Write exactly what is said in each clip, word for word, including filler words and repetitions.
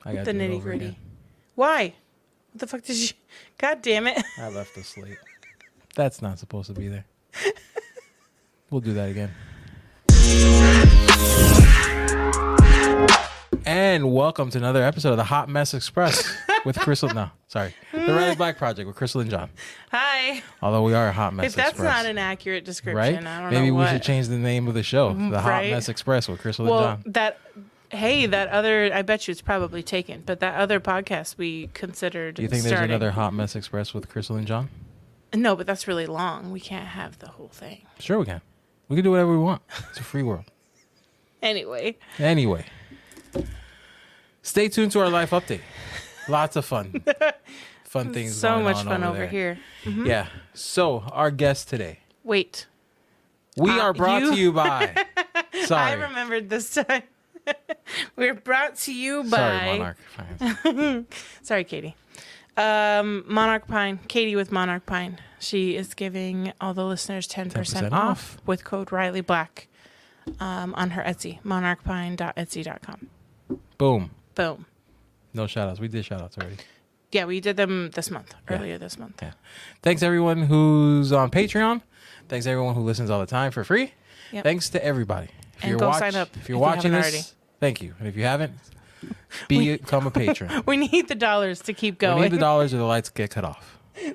I got the nitty gritty. Why? What the fuck did you? God damn it! I left the slate. That's not supposed to be there. We'll do that again. And welcome to another episode of the Hot Mess Express with Crystal. No, sorry, the Red and Black Project with Crystal and John. Hi. Although we are a Hot Mess If that's Express, not an accurate description, right? I don't Maybe know we what. should change the name of the show, the Hot Right? Mess Express with Crystal Well, and John. that. Hey, that other. I bet you it's probably taken, but that other podcast we considered. Do you think starting. there's another Hot Mess Express with Crystal and John? No, but that's really long. We can't have the whole thing. Sure, we can. We can do whatever we want. It's a free world. Anyway. Anyway, stay tuned to our life update. Lots of fun, fun things. So going much on fun over, over there. here. Mm-hmm. Yeah. So our guest today, Wait. we Uh, are brought you- to you by. Sorry, I remembered this time. We're brought to you by. sorry, Monarch. Fine. Sorry, Katie. Um, Monarch Pine. Katie with Monarch Pine. She is giving all the listeners ten percent, percent off, off. with code Riley Black um, on her Etsy, monarch pine dot etsy dot com. Boom. Boom. No shout outs. We did shout outs already. Yeah, we did them this month, Yeah. earlier this month. Yeah. Thanks everyone who's on Patreon. Thanks everyone who listens all the time for free. Yep. Thanks to everybody. If And you're go watch- sign up If if you're you watching haven't this, already. thank you. And if you haven't, be, become a patron. We need the dollars to keep We going. need the dollars or the lights get cut off.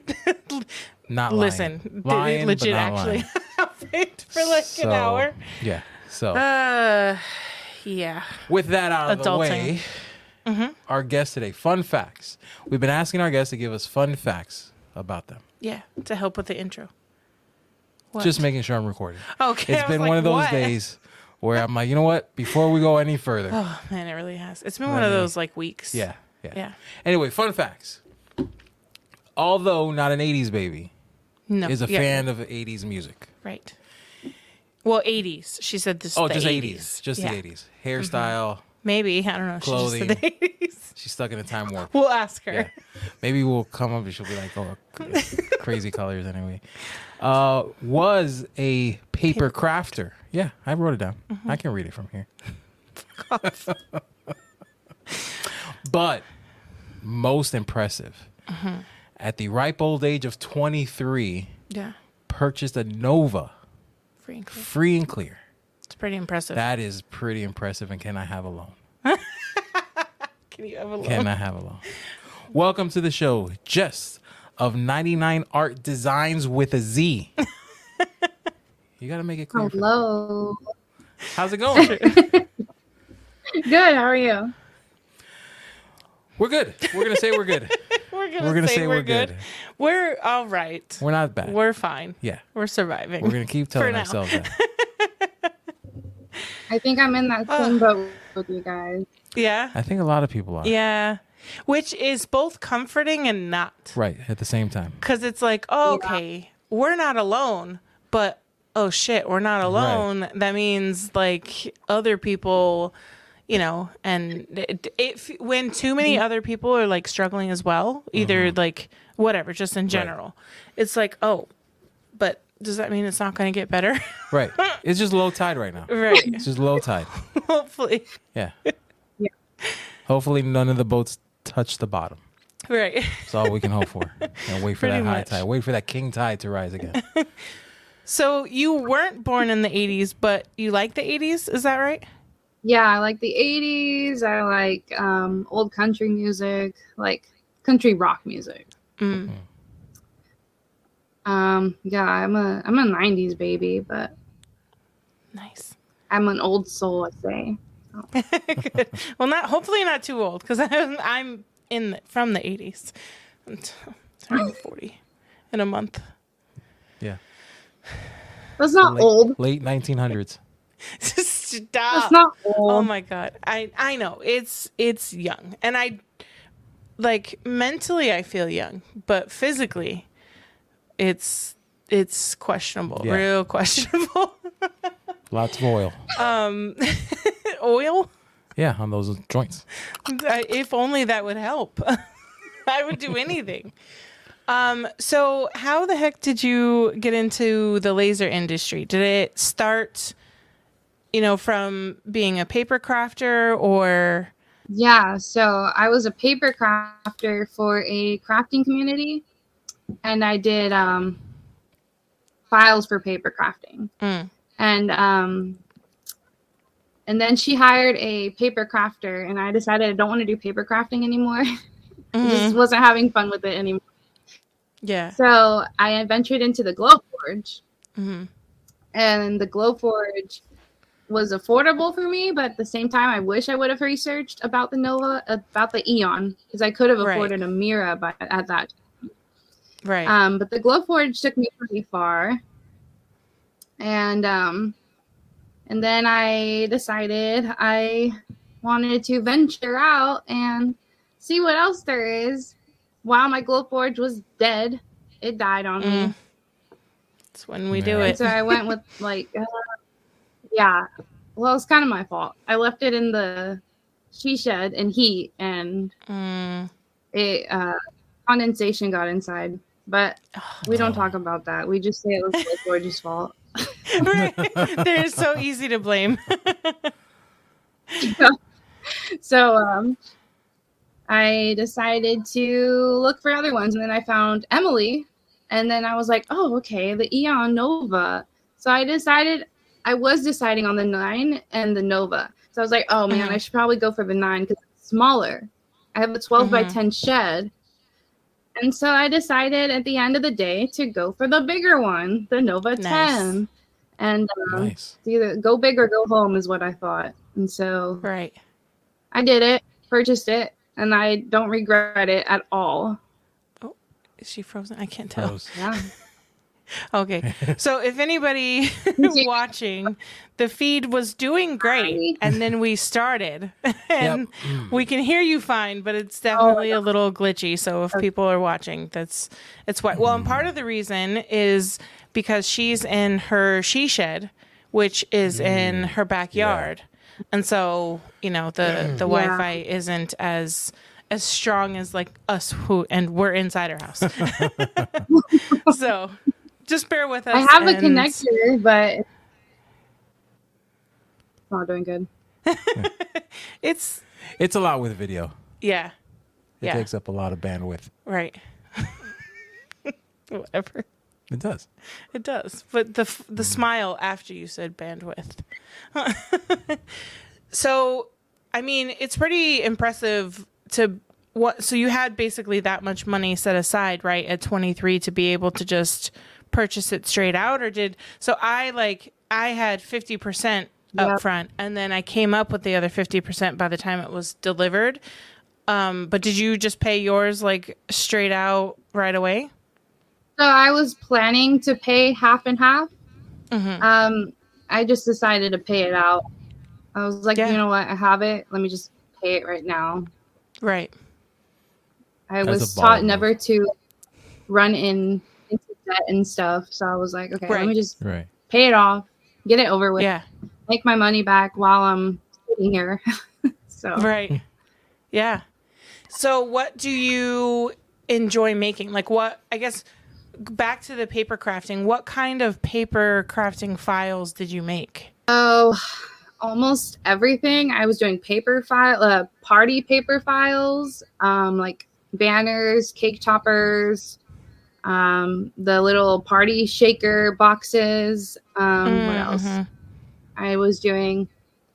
Not lying. Listen, d- lying, legit but not actually. lying. I've paid for like So, an hour. Yeah. So Uh, yeah. with that out of the Adulting. way, Mm-hmm. our guest today, fun facts. We've been asking our guests to give us fun facts about them. Yeah, to help with the intro. What? Just making sure I'm recording. Okay. It's I was been like, one of those what? days where I'm like, you know what? Before we go any further. Oh man, it really has. It's been Let one of me- those like weeks. Yeah, yeah. Yeah. Anyway, fun facts. Although not an eighties baby, No. is a yeah, fan of eighties music. Right. Well, eighties. She said this. Oh, the just eighties. eighties. Just Yeah. the eighties. Hairstyle. Maybe I don't know. She Clothing. just said the eighties. She's stuck in a time warp. We'll ask her. Yeah. Maybe we'll come up and she'll be like, oh, crazy colors anyway. Uh, was a paper crafter. Yeah, I wrote it down. Mm-hmm. I can read it from here. But most impressive, Mm-hmm. at the ripe old age of twenty-three, Yeah. purchased a Nova, Free and clear. free and clear. It's pretty impressive. That is pretty impressive. And can I have a loan? Can you have a look? Can I have a loan? Welcome to the show, Jess of ninety-nine Art Designs with a Z. You got to make it clear. for- Hello. How's it going? Good. How are you? We're good. We're going to say we're good. We're gonna, We're gonna say, say we're we're good. good. We're all right. We're not bad. We're fine. yeah. We're surviving. We're going to keep telling now. ourselves that. I think I'm in that same boat with you guys. Yeah. I think a lot of people are. Yeah. Which is both comforting and not. Right. At the same time. Because it's like, oh, okay, we're not alone, but oh shit, we're not alone. That means like other people, you know, and it, it when too many other people are like struggling as well, either like whatever, just in general, it's like, oh, but does that mean it's not going to get better? Right. It's just low tide right now. Right. It's just low tide. Hopefully. Yeah. Yeah. Hopefully none of the boats touch the bottom. Right. That's all we can hope for. And wait for Pretty that high much. tide. Wait for that king tide to rise again. So you weren't born in the eighties, but you like the eighties. Is that right? Yeah, I like the eighties. I like um, old country music, like country rock music. Mm. Um, yeah, I'm a I'm a nineties baby, but Nice. I'm an old soul, I say. Good. Well, not hopefully not too old because I'm I'm in the, from the eighties. I'm t- turning forty in a month. Yeah. That's not late, old. Late nineteen hundreds. Stop. That's not old. Oh my god. I I know it's it's young, and I like mentally I feel young, but physically, it's it's questionable. Yeah. Real questionable. Lots of oil. um, oil. Yeah, on those joints. I- If only that would help. I would do anything. Um, so how the heck did you get into the laser industry? Did it start, you know, from being a paper crafter, or Yeah, so I was a paper crafter for a crafting community, and I did um, files for paper crafting. Mm. And um, and then she hired a paper crafter, and I decided I don't want to do paper crafting anymore. I just Mhm. wasn't having fun with it anymore. Yeah. So I ventured into the Glowforge, hmm and the Glowforge was affordable for me, but at the same time, I wish I would have researched about the Nova, about the Eon, because I could have Right. afforded a Mira by, at that. Right. Um, but the Glowforge took me pretty far, and um, and then I decided I wanted to venture out and see what else there is. While my Glowforge was dead, it died on Mm. me. That's when we Yeah. do And it. so I went with like, uh, yeah. Well, it's kind of my fault. I left it in the she shed in heat, and Mm. it uh, condensation got inside. But we don't Oh. talk about that. We just say it was Glowforge's fault. Right. They're so easy to blame. So um, I decided to look for other ones, and then I found Emily, and then I was like, oh, okay, the Eon Nova. So I decided, I was deciding on the nine and the Nova. So I was like, oh man, Mhm. I should probably go for the nine because it's smaller. I have a twelve by Mhm. ten shed. And so I decided at the end of the day to go for the bigger one, the Nova Nice. ten. And um, Nice. it's either go big or go home is what I thought. And so Right. I did it, purchased it, and I don't regret it at all. Is she frozen? I can't tell. Pros. Yeah. Okay. So if anybody watching, the feed was doing great, and then we started, and Yep. we can hear you fine, but it's definitely a little glitchy. So if people are watching, that's it's why. Well, and part of the reason is because she's in her she shed, which is in her backyard, and so you know the the Yeah. Wi-Fi isn't as as strong as like us who and we're inside our house. So just bear with us. I have a and- connector, but it's not doing good. It's It's a lot with video. yeah, It Yeah. takes up a lot of bandwidth. right. Whatever. It does. It does. But the f- the smile after you said bandwidth. So, I mean, it's pretty impressive to what so you had basically that much money set aside, right, at twenty-three to be able to just purchase it straight out, or did so I like I had fifty percent up Yep. front, and then I came up with the other fifty percent by the time it was delivered. Um, but did you just pay yours like straight out right away? So I was planning to pay half and half. Mhm. Um, I just decided to pay it out. I was like, Yeah. you know what? I have it. Let me just pay it right now. Right. I That's was a taught baller never to run in into debt and stuff. So I was like, okay, let Right. me just Right. pay it off, get it over with, Yeah. make my money back while I'm sitting here. So Right. Yeah. So what do you enjoy making? Like what, I guess back to the paper crafting, what kind of paper crafting files did you make? Oh, almost everything. I was doing paper file, uh, party paper files, um, like banners, cake toppers, um, the little party shaker boxes. Um, what else? Mhm. I was doing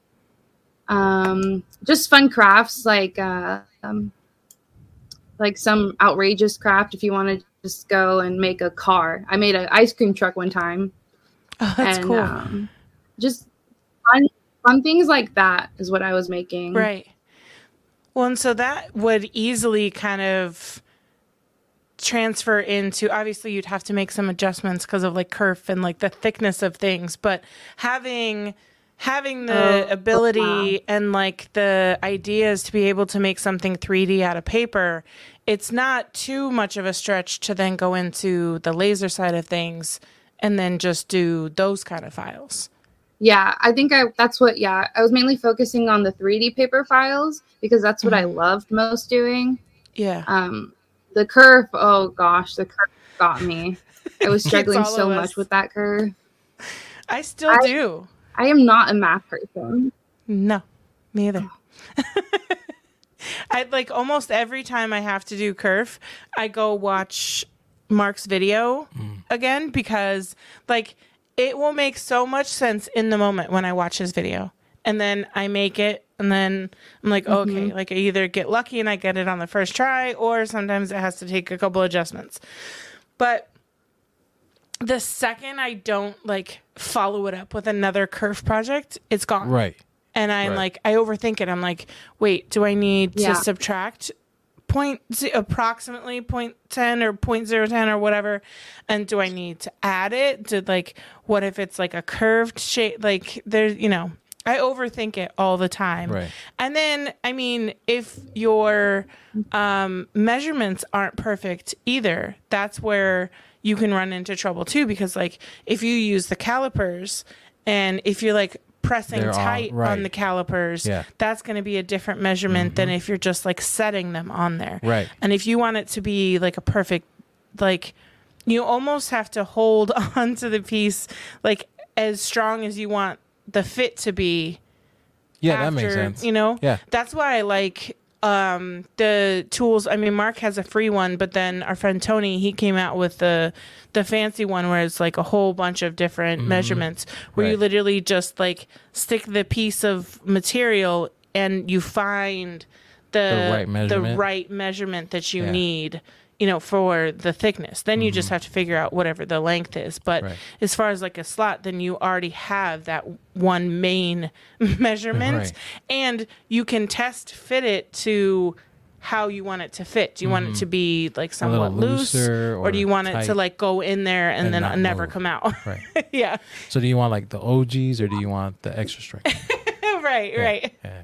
um, just fun crafts, like uh, um, like some outrageous craft. If you want to just go and make a car, I made an ice cream truck one time. Oh, that's and cool. um, just fun, fun things like that is what I was making. Right. Well, and so that would easily kind of transfer into, obviously you'd have to make some adjustments because of like kerf and like the thickness of things, but having having the Oh, ability wow. and like the ideas to be able to make something three D out of paper, it's not too much of a stretch to then go into the laser side of things and then just do those kind of files. Yeah, I think I that's what. Yeah, I was mainly focusing on the three D paper files because that's what I loved most doing. Yeah. Um, the curve. Oh gosh, the curve got me. I was It's struggling all so of us. much with that curve. I still I- do. I am not a math person. No, me either. I like almost every time I have to do kerf, I go watch Mark's video mm. again because like it will make so much sense in the moment when I watch his video. And then I make it and then I'm like, mm-hmm. okay, like I either get lucky and I get it on the first try or sometimes it has to take a couple adjustments. But the second I don't like follow it up with another kerf project, it's gone. Right. And I'm right. like, I overthink it. I'm like, wait, do I need yeah. to subtract point approximately point ten or point zero ten or whatever? And do I need to add it to like, what if it's like a curved shape? Like there's, you know, I overthink it all the time. Right. And then, I mean, if your um, measurements aren't perfect either, that's where you can run into trouble too. Because like if you use the calipers and if you're like, pressing They're tight all, right. on the calipers, yeah. that's going to be a different measurement mm-hmm. than if you're just like setting them on there. Right. And if you want it to be like a perfect, like you almost have to hold on to the piece like as strong as you want the fit to be. Yeah, after, that makes sense. You know? Yeah. That's why I like um, the tools. I mean, Mark has a free one, but then our friend Tony, he came out with the the fancy one where it's like a whole bunch of different mm-hmm. measurements where right. you literally just like stick the piece of material and you find the the right measurement, the right measurement that you yeah. need, you know, for the thickness. Then mm-hmm. you just have to figure out whatever the length is. But right. as far as like a slot, then you already have that one main measurement right. and you can test fit it to how you want it to fit. Do you mm-hmm. want it to be like somewhat loose or, or do you want it to like go in there and, and then never move. come out? Right. yeah. So do you want like the O Gs or do you want the extra strength? right, yeah. right. Yeah.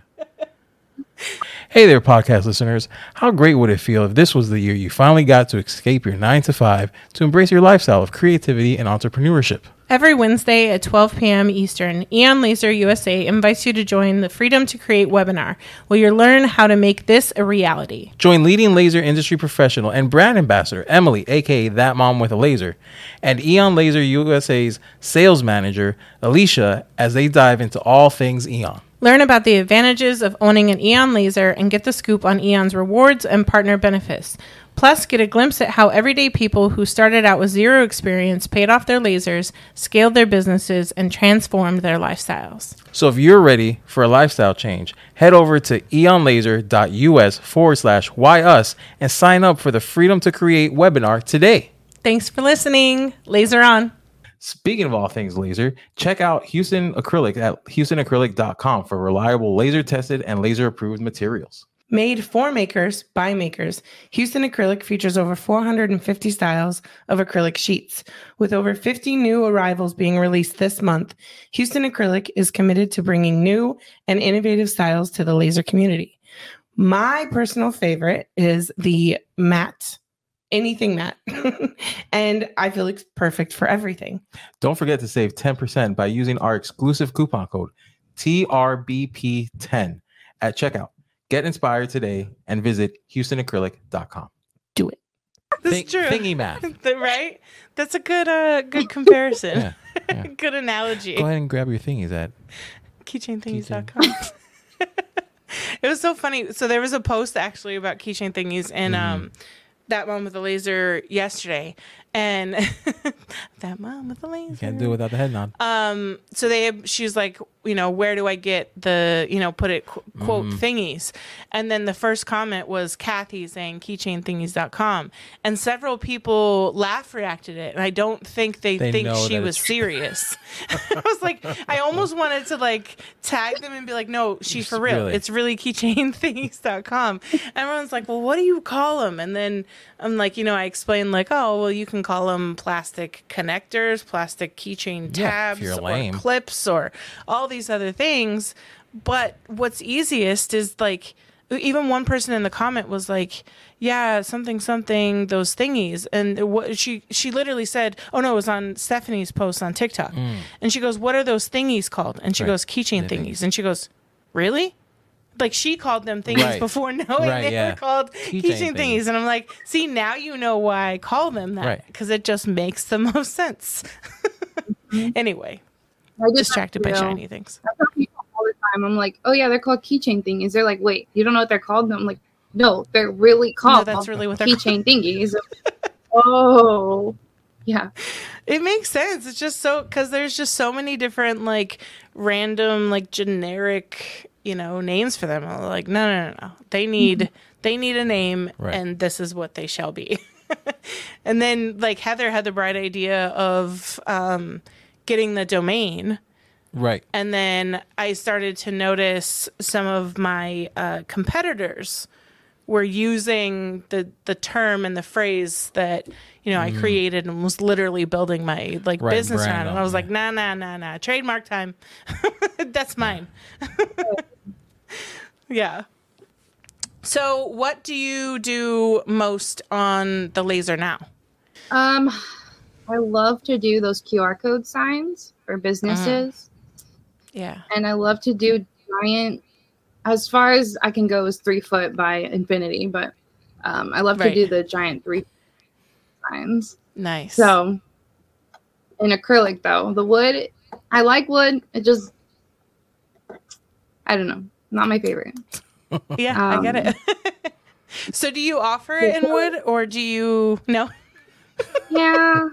Hey there, podcast listeners. How great would it feel if this was the year you finally got to escape your nine to five to embrace your lifestyle of creativity and entrepreneurship? Every Wednesday at twelve p.m. Eastern, Eon Laser U S A invites you to join the Freedom to Create webinar, where you'll learn how to make this a reality. Join leading laser industry professional and brand ambassador Emily, aka That Mom with a Laser, and Eon Laser U S A's sales manager Alicia as they dive into all things Eon. Learn about the advantages of owning an Eon Laser and get the scoop on Eon's rewards and partner benefits. Plus, get a glimpse at how everyday people who started out with zero experience paid off their lasers, scaled their businesses, and transformed their lifestyles. So if you're ready for a lifestyle change, head over to eonlaser.us forward slash why us and sign up for the Freedom to Create webinar today. Thanks for listening. Laser on. Speaking of all things laser, check out Houston Acrylic at houston acrylic dot com for reliable laser tested and laser approved materials. Made for makers by makers, Houston Acrylic features over four hundred fifty styles of acrylic sheets. With over fifty new arrivals being released this month, Houston Acrylic is committed to bringing new and innovative styles to the laser community. My personal favorite is the matte. Anything matte. And I feel it's perfect for everything. Don't forget to save ten percent by using our exclusive coupon code T R B P ten at checkout. Get inspired today and visit houston acrylic dot com. Do it. That's Think, true. Thingy math. Right? That's a good uh good comparison. yeah, yeah. Good analogy. Go ahead and grab your thingies at keychain thingies dot com. It was so funny. So there was a post actually about keychain thingies and mm. um That Mom with a Laser yesterday, and That Mom with a Laser. You can't do it without the head nod. Um, so they, she was like, you know, where do I get the, you know, put it qu- quote mm. thingies? And then the first comment was Kathy saying keychain thingies dot com, and several people laugh reacted it, and I don't think they, they think she was serious. I was like, I almost wanted to like tag them and be like, no, she's for real. Really? It's really keychain thingies dot com. Everyone's like, well, what do you call them? And then I'm like, you know, I explained like, oh, well, you can call them plastic connectors, plastic keychain tabs, yeah, or clips, or all these other things. But what's easiest is like, even one person in the comment was like, yeah, something, something, those thingies. And what she, she literally said, oh no, it was on Stephanie's post on TikTok. Mm. And she goes, what are those thingies called? And she right. goes, keychain yeah, thingies. And she goes, really? Like she called them thingies right. before knowing right, they yeah. were called keychain, keychain thingies. thingies. And I'm like, see, now you know why I call them that. Because right. it just makes the most sense. Anyway, distracted by shiny things. I tell people all the time. I'm like, oh yeah, they're called keychain thingies. They're like, wait, you don't know what they're called? And I'm like, no, they're really called No, that's really what they're keychain thingies. Oh, yeah. It makes sense. It's just so, because there's just so many different, like, random, like, generic, you know, names for them. I'm like, no, no, no, no. They need, mm-hmm. they need a name, right. and this is what they shall be. And then, like, Heather had the bright idea of um, getting the domain. Right. And then I started to notice some of my uh, competitors were using the, the term and the phrase that, you know, mm. I created and was literally building my, like, right, business around. And I was yeah. like, nah, nah, nah, nah. Trademark time. That's mine. Yeah. So what do you do most on the laser now? Um, I love to do those Q R code signs for businesses. Mm. Yeah. And I love to do giant, as far as I can go is three foot by infinity, but um, I love right. to do the giant three signs. Nice. So in acrylic though, the wood, I like wood. It just, I don't know, not my favorite. Yeah, um, I get it. So do you offer it in wood or do you, no? Yeah,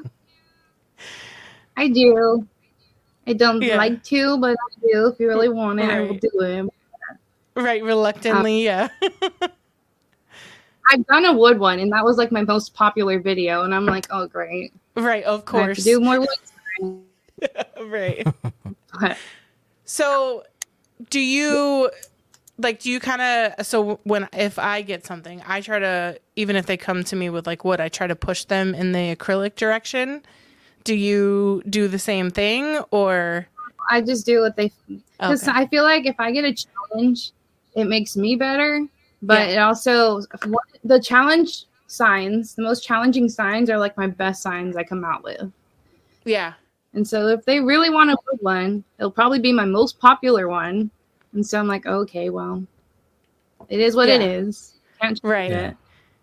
I do. I don't yeah. like to, but I do. If you really want it, right. I will do it. Right, reluctantly, um, yeah. I've done a wood one, and that was like my most popular video, and I'm like, oh, great. Right, of course. I have to do more wood. Right. But, so do you, like, do you kind of, so when, if I get something, I try to, even if they come to me with like wood, I try to push them in the acrylic direction. Do you do the same thing, or? I just do what they, because okay. I feel like if I get a challenge, it makes me better, but yeah. it also, the challenge signs, the most challenging signs are like my best signs I come out with. Yeah. And so if they really want to put one, it'll probably be my most popular one. And so I'm like, okay, well, it is what yeah. it is. Can't change right. it.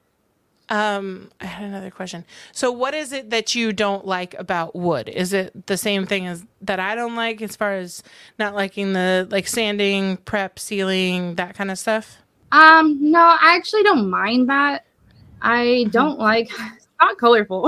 Um, I had another question. So what is it that you don't like about wood? Is it the same thing as that I don't like as far as not liking the like sanding, prep, sealing, that kind of stuff? Um, no, I actually don't mind that. I don't like, it's not colorful.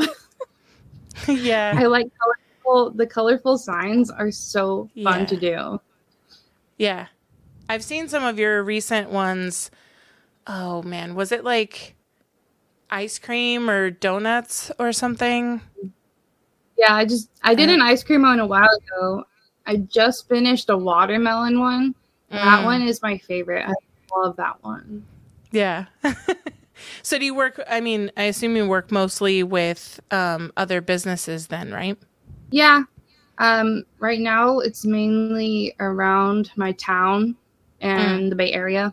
Yeah. I like colorful, the colorful signs are so fun yeah. to do. Yeah. I've seen some of your recent ones. Oh man, was it like ice cream or donuts or something? Yeah, I just I did an ice cream one a while ago. I just finished a watermelon one. Mm. That one is my favorite. I love that one. Yeah. So do you work, I mean, I assume you work mostly with um, other businesses then, right? Yeah. Um, right now it's mainly around my town and mm. the Bay Area.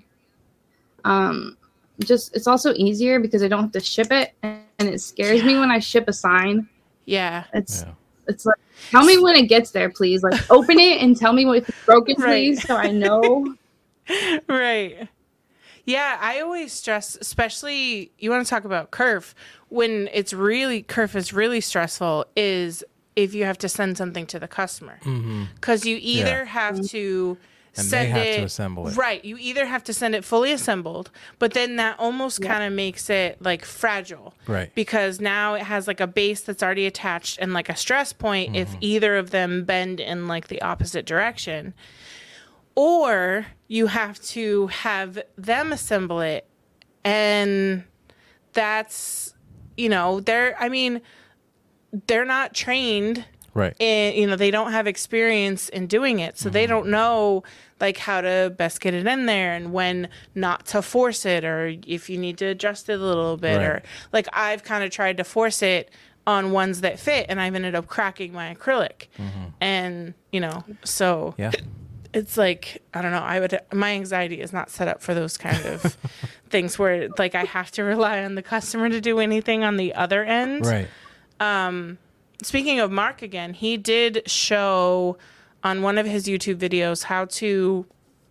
Um Just it's also easier because I don't have to ship it, and it scares yeah. me when I ship a sign. Yeah, it's yeah. it's like, tell me when it gets there, please. Like, open it and tell me if it's broken, right. please, so I know. Right. Yeah, I always stress, especially you want to talk about Curve when it's really Curve is really stressful. Is if you have to send something to the customer because mm-hmm. you either yeah. have to. And send they have it, to assemble it. Right. You either have to send it fully assembled, but then that almost yeah. kind of makes it like fragile. Right. Because now it has like a base that's already attached and like a stress point mm-hmm. if either of them bend in like the opposite direction. Or you have to have them assemble it. And that's, you know, they're, I mean, they're not trained. Right. And, you know, they don't have experience in doing it. So mm-hmm. they don't know, like, how to best get it in there and when not to force it or if you need to adjust it a little bit. Right. Or, like, I've kind of tried to force it on ones that fit, and I've ended up cracking my acrylic. Mm-hmm. And, you know, so yeah. it's like, I don't know, I would, my anxiety is not set up for those kind of things where, like, I have to rely on the customer to do anything on the other end. Right. Um, Speaking of Mark again, he did show on one of his YouTube videos how to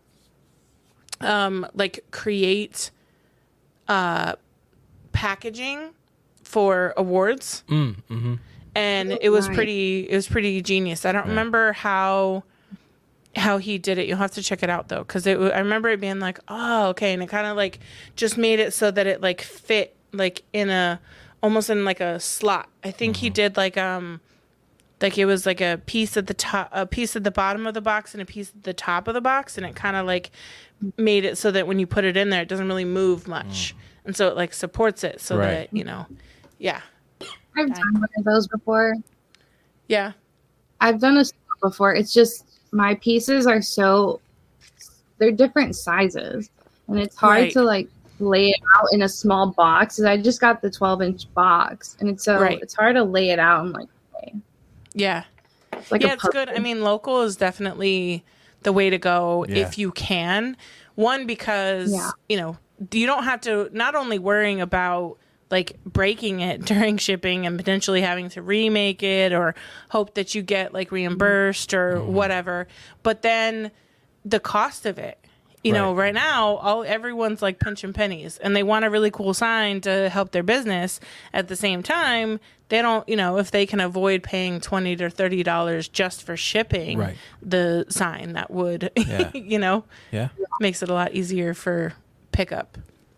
um, like create uh, packaging for awards. Mm, mm-hmm. And it was pretty it was pretty genius. I don't yeah. remember how how he did it. You'll have to check it out though, because it. w- I remember it being like, oh, okay, and it kind of like just made it so that it like fit like in a almost in like a slot. I think he did like um like it was like a piece at the top, a piece at the bottom of the box, and a piece at the top of the box, and it kind of like made it so that when you put it in there, it doesn't really move much, and so it like supports it so Right. that you know, yeah, I've done one of those before. yeah, I've done a slot before. It's just my pieces are so they're different sizes, and it's hard Right. to like lay it out in a small box. 'Cause I just got the twelve inch box, and it's so Right. it's hard to lay it out. I'm like, okay. yeah. It's like yeah, a it's good. I puzzle. mean, local is definitely the way to go Yeah. if you can. One, because, Yeah. you know, you don't have to, not only worrying about like breaking it during shipping and potentially having to remake it or hope that you get like reimbursed or whatever, but then the cost of it. You know, Right. right now, all everyone's like pinching pennies, and they want a really cool sign to help their business. At the same time, they don't. You know, if they can avoid paying twenty to thirty dollars just for shipping Right. the sign, that would, Yeah. you know, Yeah. makes it a lot easier for pickup.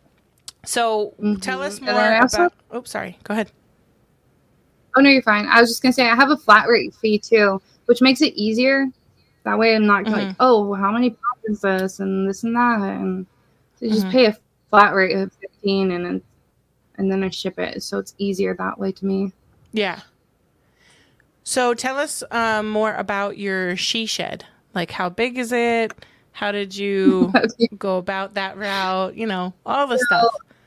So, tell us And more I also- about. Oh, sorry. Go ahead. Oh no, you're fine. I was just gonna say I have a flat rate fee too, which makes it easier. That way, I'm not like, Mhm. oh, how many pounds is this and this and that, and so you just Mhm. pay a flat rate of fifteen, and then and then I ship it, so it's easier that way to me. Yeah. So, tell us um, more about your she shed. Like, how big is it? How did you go about that route? You know, all the stuff.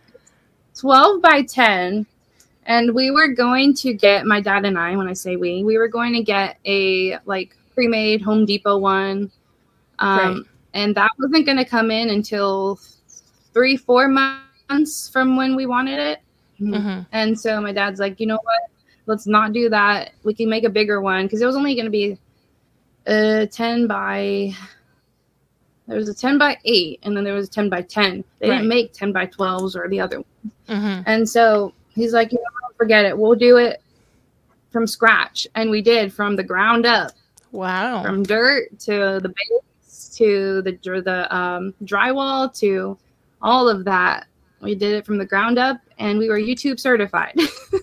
twelve by ten, and we were going to get my dad and I. When I say we, we were going to get a like pre-made Home Depot one, um, Right. and that wasn't going to come in until three, four months from when we wanted it. hmm And so my dad's like, you know what? Let's not do that. We can make a bigger one because it was only going to be a ten by. There was a ten by eight, and then there was a ten by ten. They Right. didn't make ten by twelves or the other one. hmm And so he's like, you know, what? Forget it. We'll do it from scratch. And we did from the ground up, Wow. from dirt to the base to the dr- the um, drywall to all of that. We did it from the ground up, and we were YouTube certified.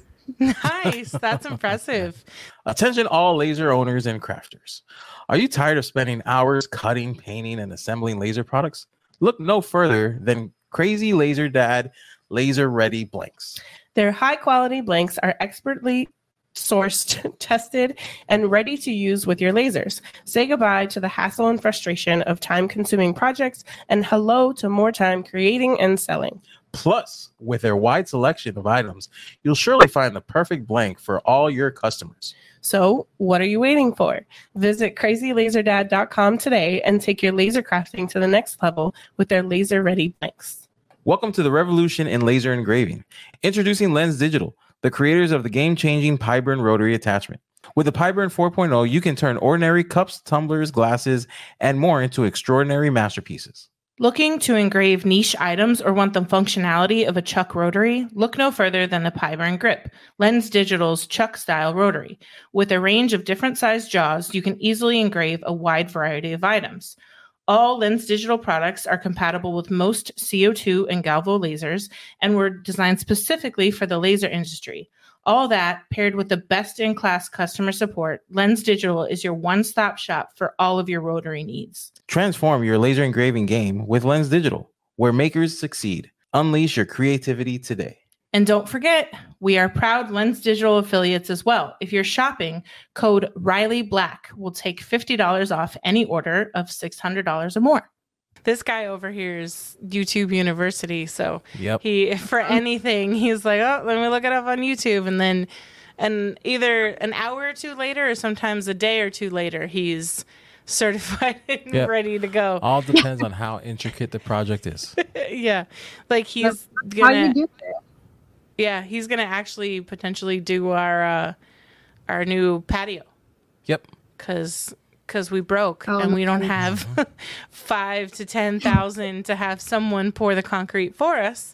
Nice. That's impressive. Attention all laser owners and crafters. Are you tired of spending hours cutting, painting, and assembling laser products? Look no further than Crazy Laser Dad Laser Ready Blanks. Their high quality blanks are expertly sourced, tested, and ready to use with your lasers. Say goodbye to the hassle and frustration of time consuming projects and hello to more time creating and selling. Plus, with their wide selection of items, you'll surely find the perfect blank for all your customers. So, what are you waiting for? Visit crazy laser dad dot com today and take your laser crafting to the next level with their laser ready blanks. Welcome to the revolution in laser engraving. Introducing Lens Digital, the creators of the game-changing Pyburn rotary attachment. With the Pyburn four point oh, you can turn ordinary cups, tumblers, glasses, and more into extraordinary masterpieces. Looking to engrave niche items or want the functionality of a Chuck rotary? Look no further than the Pyburn Grip, Lens Digital's Chuck-style rotary. With a range of different sized jaws, you can easily engrave a wide variety of items. All Lens Digital products are compatible with most C O two and Galvo lasers and were designed specifically for the laser industry. All that paired with the best-in-class customer support, Lens Digital is your one-stop shop for all of your rotary needs. Transform your laser engraving game with Lens Digital, where makers succeed. Unleash your creativity today. And don't forget, we are proud Lens Digital affiliates as well. If you're shopping, code Riley Black will take fifty dollars off any order of six hundred dollars or more. This guy over here is YouTube University, so Yep. he for anything he's like, oh, let me look it up on YouTube, and then and either an hour or two later, or sometimes a day or two later, he's certified and Yep. ready to go. All depends on how intricate the project is. Yeah, like he's How gonna. you do it? Yeah, he's gonna actually potentially do our uh, our new patio Yep. because because we broke Oh, and we don't nice. have five to ten thousand to have someone pour the concrete for us.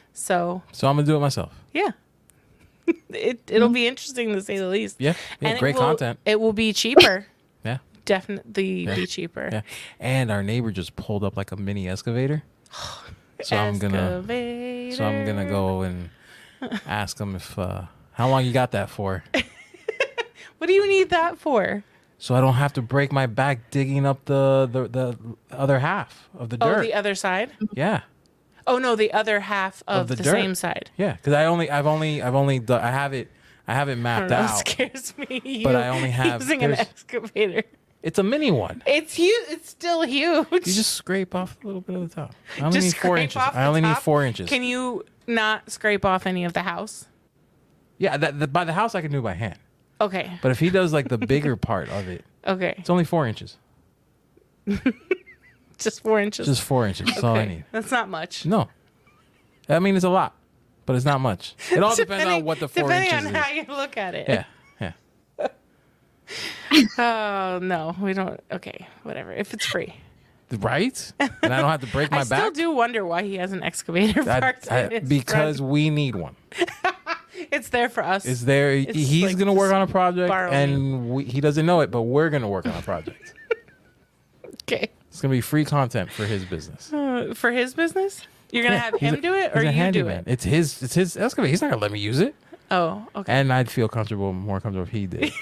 So So I'm gonna do it myself. yeah, it it'll be interesting to say the least. Yeah. Yeah. And it Great will- content. It will be cheaper. Yeah. definitely Yeah. be cheaper. Yeah. And our neighbor just pulled up like a mini excavator. So I'm gonna Excavator. so I'm gonna go and ask him if uh how long you got that for? What do you need that for? So I don't have to break my back digging up the the, the other half of the Oh, dirt. the other side? Yeah. Oh no, the other half of, Of the the, dirt. same side. Yeah, because I only I've only I've only done, I have it I have it I don't mapped know, it out. scares me. But you I only have- using an there's- excavator. It's a mini one. It's huge. It's still huge. You just scrape off a little bit of the top. I only Just need four scrape inches. off I the only need top? four inches. Can you not scrape off any of the house? Yeah, that, that by the house I can do by hand. Okay. But if he does like the bigger part of it, Okay. it's only four inches. Just four inches. Just four inches. That's all I need. That's not much. No, I mean it's a lot, but it's not much. It all depends on what the four depending inches on is. how you look at it. Yeah, yeah. Oh no, we don't. Okay, whatever. If it's free, Right? And I don't have to break my I still back. do wonder why he has an excavator I- parked I- in his because front. we need one. It's there for us. It's there. It's He's like gonna work on a project, borrowing. and we, he doesn't know it, but we're gonna work on a project. Okay. It's gonna be free content for his business. Uh, for his business, you're gonna Yeah, have he's him a- do it, he's or a you do handyman. it. It's his. It's his excavator. He's not gonna let me use it, Oh, okay. and I'd feel comfortable, more comfortable if he did.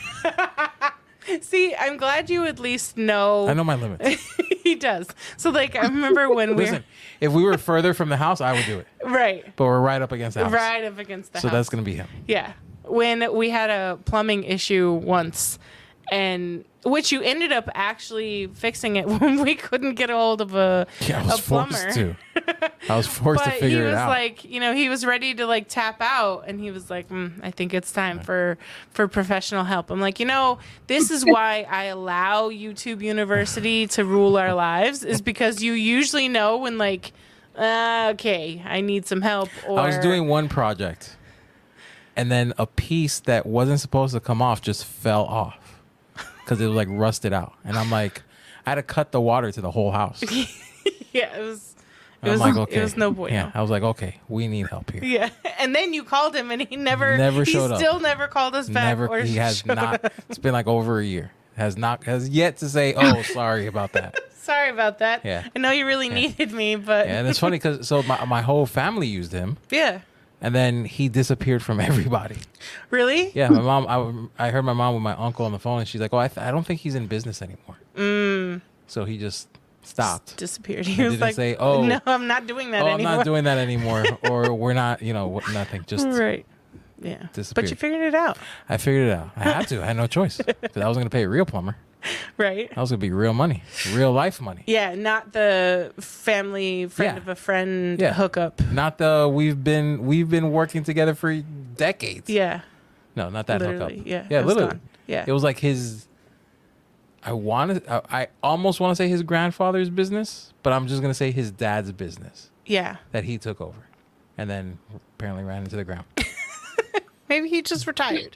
See, I'm glad you at least know. I know my limits. He does. So, like, I remember when we Listen, if we were further from the house, I would do it, were right, but we're right up against the house, right up against the so house. that's gonna be him. Yeah. When we had a plumbing issue once, and which you ended up actually fixing it when we couldn't get a hold of a, Yeah, I a was forced plumber. to. I was forced But to he figure was it out. like, you know, he was ready to like tap out, and he was like, mm, "I think it's time for for professional help." I'm like, you know, this is why I allow YouTube University to rule our lives, is because you usually know when like, uh, okay, I need some help. Or I was doing one project, and then a piece that wasn't supposed to come off just fell off because it was like rusted out, and I'm like, I had to cut the water to the whole house. yeah, it was. It I'm was, like, okay, it was no bueno. Yeah, I was like, okay, we need help here. Yeah, and then you called him, and he never, Never he showed up. still never called us back. Never, or he has showed not. up. It's been like over a year. Has not, has yet to say, oh, sorry about that. Sorry about that. Yeah. I know you really needed me, but Yeah, and it's funny because so my my whole family used him, yeah, and then he disappeared from everybody. really, Yeah, my mom. I, I heard my mom with my uncle on the phone, and she's like, "Oh, I, th- I don't think he's in business anymore." mm, So he just stopped. disappeared. He I was didn't like, say, "Oh, no, I'm not doing that oh, I'm anymore." not doing that anymore," or "We're not," you know, what- nothing. Just right. Yeah, but disappeared. you figured it out, I figured it out. I had to. I had no choice because I was going to pay a real plumber. right? I was going to be real money, real life money. Yeah, not the family friend Yeah. of a friend Yeah. hookup. Not the we've been we've been working together for decades. Yeah, No, not that literally. hookup. Yeah, yeah, it was literally. gone. Yeah, It was like his. I want to. I, I almost want to say his grandfather's business, but I'm just gonna say his dad's business yeah. that he took over, and then apparently ran into the ground. Maybe he just retired.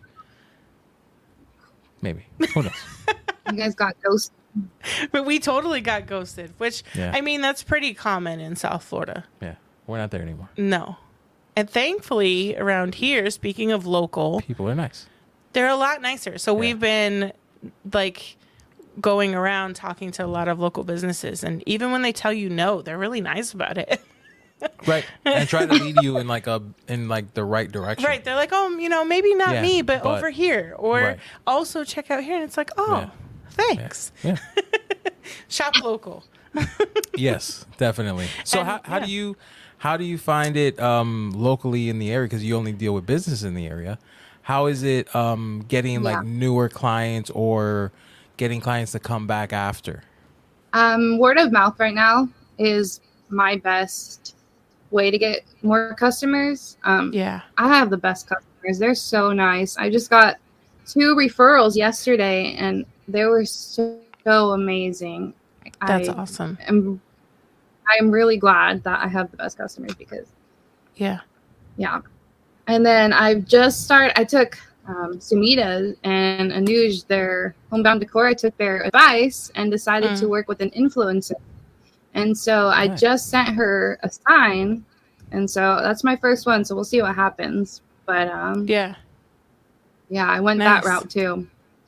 Maybe, who knows? You guys got ghosted. But we totally got ghosted, which Yeah. I mean that's pretty common in South Florida. Yeah, we're not there anymore. No. And thankfully around here, speaking of local, People are nice. they're a lot nicer. So we've been like going around talking to a lot of local businesses, and even when they tell you no, they're really nice about it. Right, and try to lead you in like a in like the right direction. Right. They're like, "Oh, you know, maybe not Yeah, me, but, but- over here." Or Right. also check out here, and it's like, "Oh, Yeah. thanks." Yeah. Shop local. Yes, definitely. So And, how, how yeah. do you how do you find it um, locally in the area? Because you only deal with business in the area. How is it um, getting like Yeah. newer clients or getting clients to come back after? Um, word of mouth right now is my best way to get more customers. Um, Yeah. I have the best customers. They're so nice. I just got two referrals yesterday, and they were so, so amazing. That's I awesome. am, I'm really glad that I have the best customers because, Yeah. yeah. And then I've just started. I took um, Sumida and Anuj, their homebound decor. I took their advice and decided Mm. to work with an influencer. And so I Nice. just sent her a sign. And so that's my first one. So we'll see what happens. But um, Yeah. yeah, I went Nice. that route too.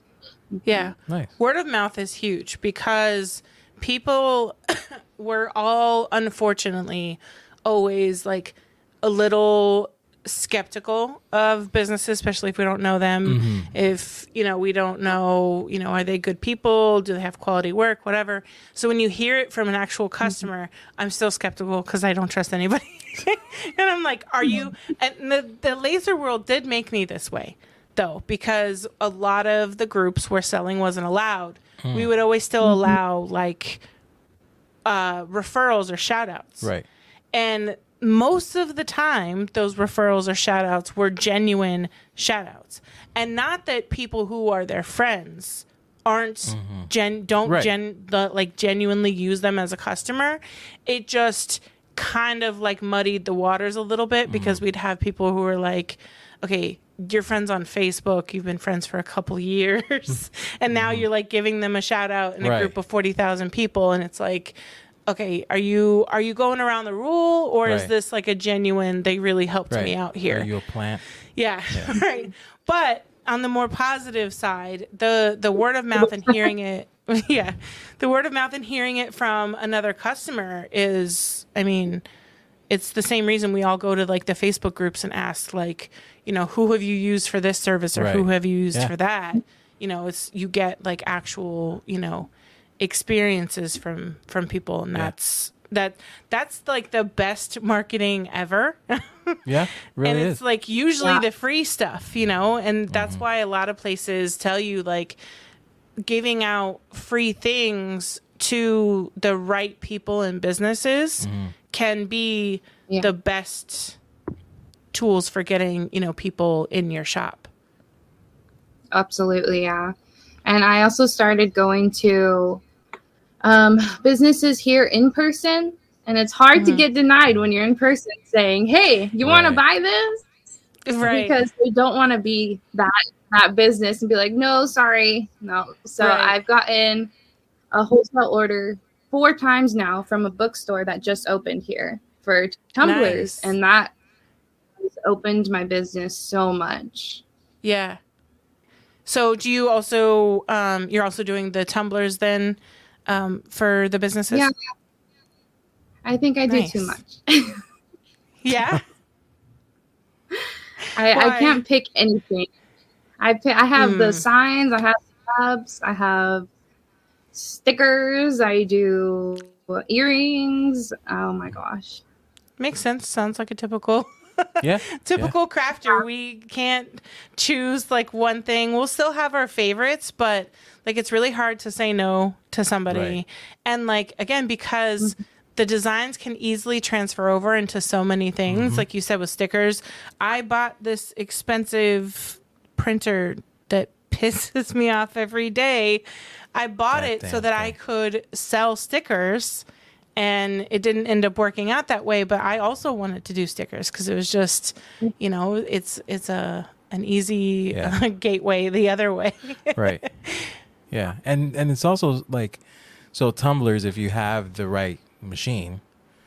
Yeah. Nice. Word of mouth is huge because people were all, unfortunately, always like a little skeptical of businesses, especially if we don't know them. Mm-hmm. If, you know, we don't know, you know, are they good people? Do they have quality work? Whatever. So when you hear it from an actual customer, mm-hmm. I'm still skeptical because I don't trust anybody. And I'm like, are you? And the, the laser world did make me this way, though, because a lot of the groups where selling wasn't allowed, mm. we would always still allow like uh, referrals or shout outs. Right. And most of the time, those referrals or shout outs were genuine shout outs. And not that people who are their friends aren't mm-hmm. gen don't right. gen the, like genuinely use them as a customer. It just kind of like muddied the waters a little bit because mm-hmm. we'd have people who were like, okay, you're friends on Facebook, you've been friends for a couple years, and now mm-hmm. you're like giving them a shout out in a right. group of forty thousand people, and it's like, okay, are you are you going around the rule, or right. is this like a genuine, they really helped right. me out here? Are you a plant? Yeah, yeah. Right. But on the more positive side, the the word of mouth and hearing it, yeah, the word of mouth and hearing it from another customer is, I mean, it's the same reason we all go to like the Facebook groups and ask, like, you know, who have you used for this service or right. who have you used yeah. for that? You know, it's, you get like actual, you know, experiences from from people, and that's yeah. that that's like the best marketing ever. Yeah, really and it's is. like usually yeah. the free stuff, you know, and that's mm-hmm. why a lot of places tell you like giving out free things to the right people and businesses mm-hmm. can be yeah. the best tools for getting, you know, people in your shop. Absolutely, yeah. And I also started going to um, businesses here in person, and it's hard mm-hmm. to get denied when you're in person saying, hey, you want to buy this? Right. Because they don't want to be that that business and be like, no, sorry, no. So right. I've gotten a wholesale order four times now from a bookstore that just opened here for tumblers, nice. And that has opened my business so much. Yeah. So do you also, um, you're also doing the tumblers then um, for the businesses? Yeah. I think I nice. do too much. Yeah? I, I can't pick anything. I pick, I have mm. the signs, I have tabs, I have stickers, I do earrings. Oh my gosh. Makes sense. Sounds like a typical... Yeah. Typical yeah. crafter. We can't choose like one thing. We'll still have our favorites, but like it's really hard to say no to somebody. Right. And like again, because mm-hmm. the designs can easily transfer over into so many things. Mm-hmm. Like you said with stickers, I bought this expensive printer that pisses me off every day. I bought that it so that thing. I could sell stickers. And it didn't end up working out that way, but I also wanted to do stickers because it was just, you know, it's it's a an easy yeah. uh, gateway the other way. Right. Yeah, and and it's also like, so tumblers, if you have the right machine,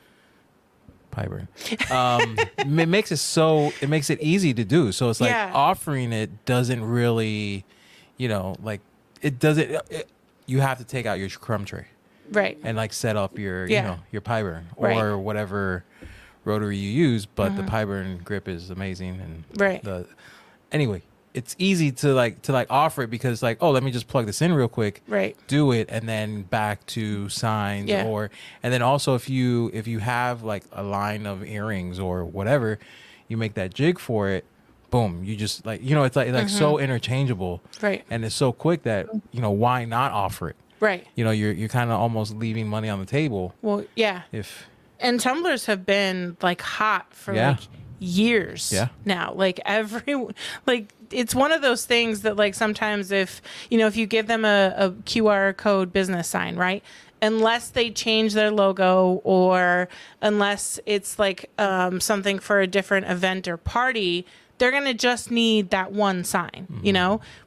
Pyburn, um, it makes it so it makes it easy to do. So it's like yeah. offering it doesn't really, you know, like it doesn't. It, you have to take out your crumb tray. Right. And like set up your, yeah. you know, your Pyburn or right. whatever rotary you use, but mm-hmm. the Pyburn grip is amazing. And right. the anyway, it's easy to like to like offer it because like, oh, let me just plug this in real quick. Right. Do it and then back to signs yeah. or and then also if you if you have like a line of earrings or whatever, you make that jig for it. Boom, you just like, you know, it's like like mm-hmm. so interchangeable. Right. And it's so quick that, you know, why not offer it? Right. You know, you're you're kind of almost leaving money on the table. Well, yeah. If and tumblers have been like hot for yeah. like years yeah. now. Like every like it's one of those things that like sometimes if, you know, if you give them a, a Q R code business sign, right? Unless they change their logo or unless it's like um, something for a different event or party, they're going to just need that one sign, mm-hmm. you know? But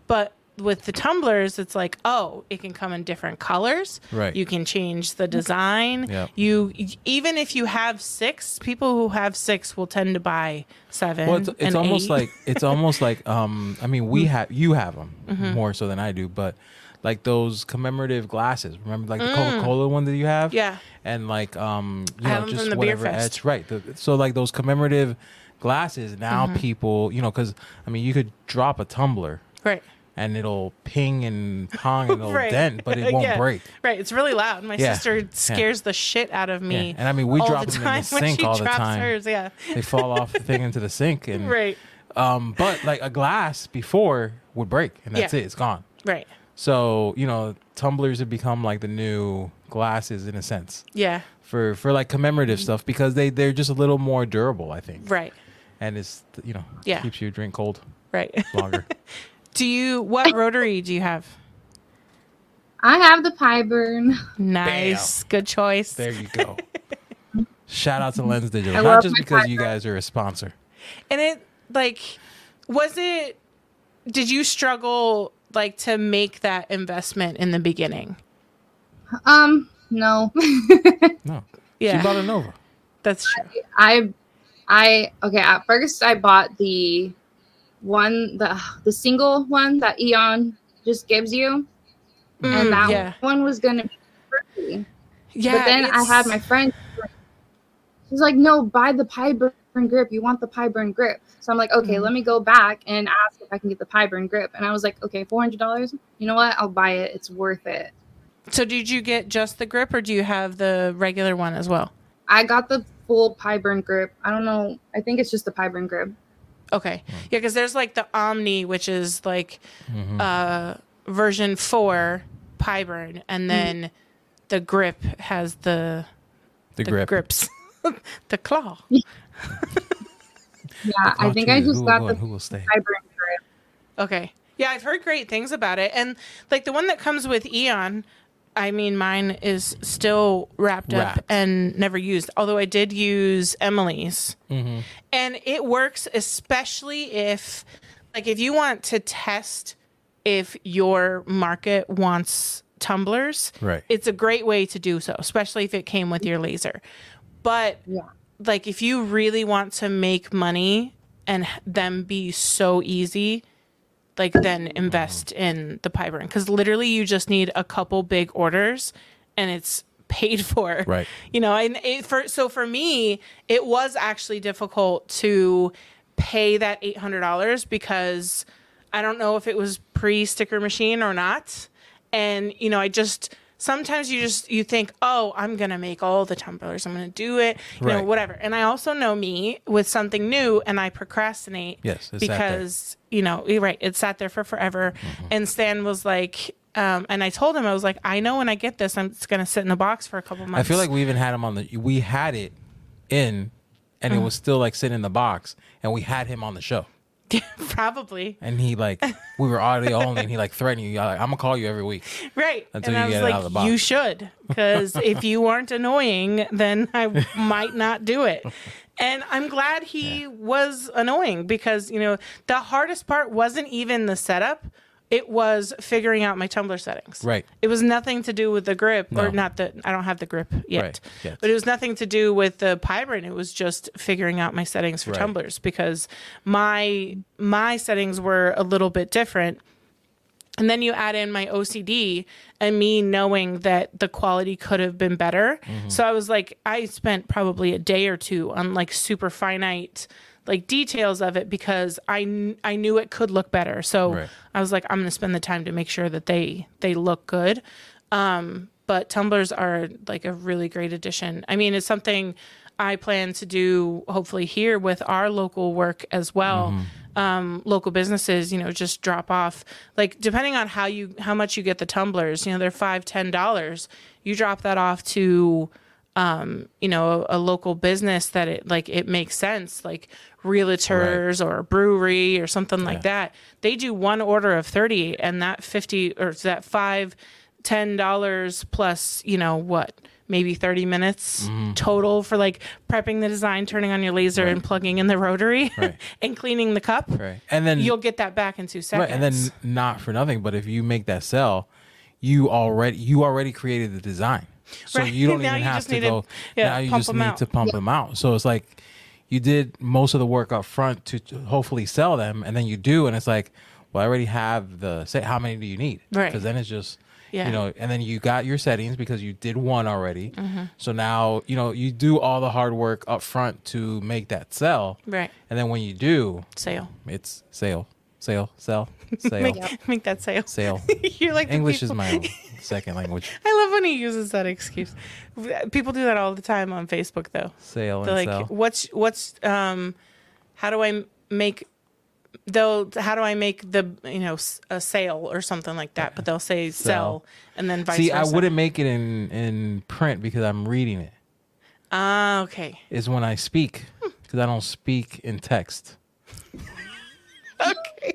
with the tumblers, it's like, oh, it can come in different colors. Right. You can change the design. Yep. You even if you have six, people who have six will tend to buy seven. Well, it's, it's and almost eight. like it's almost like um. I mean, we have you have them Mm-hmm. more so than I do, but like those commemorative glasses. Remember, like the Coca Cola one that you have. Mm. Yeah. And like um, you I know, have 'em just from the Beer whatever Fest. etch. Right. The, so like those commemorative glasses. Now Mm-hmm. people, you know, because I mean, you could drop a tumbler. right. And it'll ping and pong and it'll Right. dent, but it won't Yeah. break. Right. It's really loud. My Yeah. sister scares the shit out of me. Yeah. And I mean, we all drop the them in the time when sink she all the drops time. hers. Yeah. They fall off the thing into the sink, and Right. um, but like a glass before would break, and that's Yeah. it. It's gone. Right. So you know, tumblers have become like the new glasses in a sense Yeah. for for like commemorative stuff because they they're just a little more durable, I think. Right. And it's you know Yeah. keeps your drink cold Right. longer. Do you? What rotary do you have? I have the Pyburn. Nice. Good choice. There you go. Shout out to Lens Digital, I not love just my because you Pyburn. guys are a sponsor. And it like was it did you struggle like to make that investment in the beginning? Um, no. No, Yeah. she bought a Nova. That's true. I, I okay. At first, I bought the one, the the single one that Eon just gives you, Mm, and that yeah. one was gonna be free. Yeah. but then I it's- had my friend. She's like, "No, buy the Pyburn grip. You want the Pyburn grip." So I'm like, "Okay, Mhm. let me go back and ask if I can get the Pyburn grip." And I was like, "Okay, four hundred dollars. You know what? I'll buy it. It's worth it." So did you get just the grip or do you have the regular one as well? I got the full Pyburn grip. I don't know. I think it's just the Pyburn grip. Okay. Yeah, because there's like the Omni, which is like Mm-hmm. uh version four Pyburn, and then the grip has the The, the grip. grips. The claw. Yeah, I Talk think to I you. just who got will the go and who will stay. Pyburn grip. Okay. Yeah, I've heard great things about it. And like the one that comes with Eon, I mean, mine is still wrapped up Wrapped. and never used. Although I did use Emily's. Mm-hmm. And it works especially if, like, if you want to test if your market wants tumblers, Right. it's a great way to do so, especially if it came with your laser. But Yeah. like if you really want to make money and h- them be so easy, like then invest in the Pyburn because literally you just need a couple big orders and it's paid for. Right. You know, and it, for so for me, it was actually difficult to pay that eight hundred dollars because I don't know if it was pre sticker machine or not. And, you know, I just, sometimes you just, you think, oh, I'm going to make all the tumblers. I'm going to do it, you know, Right. whatever. And I also know me with something new and I procrastinate Yes, it's sat there. because, you know, you're right. It sat there for forever. Mm-hmm. And Stan was like, um, and I told him, I was like, I know when I get this, I'm it's going to sit in a box for a couple months. I feel like we even had him on the. We had it in, and it Mm. was still like sitting in the box, and we had him on the show, probably. and he like we were audio only, and he like threatened you. Like, I'm gonna call you every week. Right. Until and you I get was it out of the like, box. you should. Because if you weren't annoying, then I might not do it. And I'm glad he was annoying because, you know, the hardest part wasn't even the setup. It was figuring out my tumbler settings. Right. It was nothing to do with the grip, or No. not that I don't have the grip yet. Right, yet. But it was nothing to do with the Pyburn. It was just figuring out my settings for Right. tumblers because my my settings were a little bit different. And then you add in my O C D and me knowing that the quality could have been better. Mm-hmm. So I was like, I spent probably a day or two on like super finite like details of it because I, kn- I knew it could look better. So Right. I was like, I'm going to spend the time to make sure that they, they look good. Um, but tumblers are like a really great addition. I mean, it's something I plan to do hopefully here with our local work as well. Um, local businesses, you know, just drop off, like depending on how you, how much you get the tumblers, you know, they're five, ten dollars. You drop that off to, um, you know, a, a local business that it like, it makes sense, like realtors or a brewery or something like that. They do one order of thirty and that fifty or that five ten dollars plus, you know, what, maybe thirty minutes Mm-hmm. total for like prepping the design, turning on your laser and plugging in the rotary Right. and cleaning the cup. Right. And then You'll get that back in two seconds. right, and then not for nothing, but if you make that cell, you already you already created the design. So Right. you don't Now even you have just to need to, go yeah, now you pump just them need out. to pump them out. So it's like you did most of the work up front to to hopefully sell them, and then you do, and it's like, well, I already have the say how many do you need? Right. Because then it's just Yeah. you know, and then you got your settings because you did one already. Mm-hmm. So now, you know, you do all the hard work up front to make that sell. Right. And then when you do, Sale. it's sale, sale, sell, sale, Make, make that sale. sale. You're like the English is people- my second language. I love when he uses that excuse. People do that all the time on Facebook, though. Sale They're and like, sell. "What's what's um, how do I make?" They'll how do I make the you know s- a sale or something like that? But they'll say sell, Sell. and then vice See, versa. I wouldn't make it in in print because I'm reading it. Ah, okay. It's when I speak because I don't speak in text. Okay.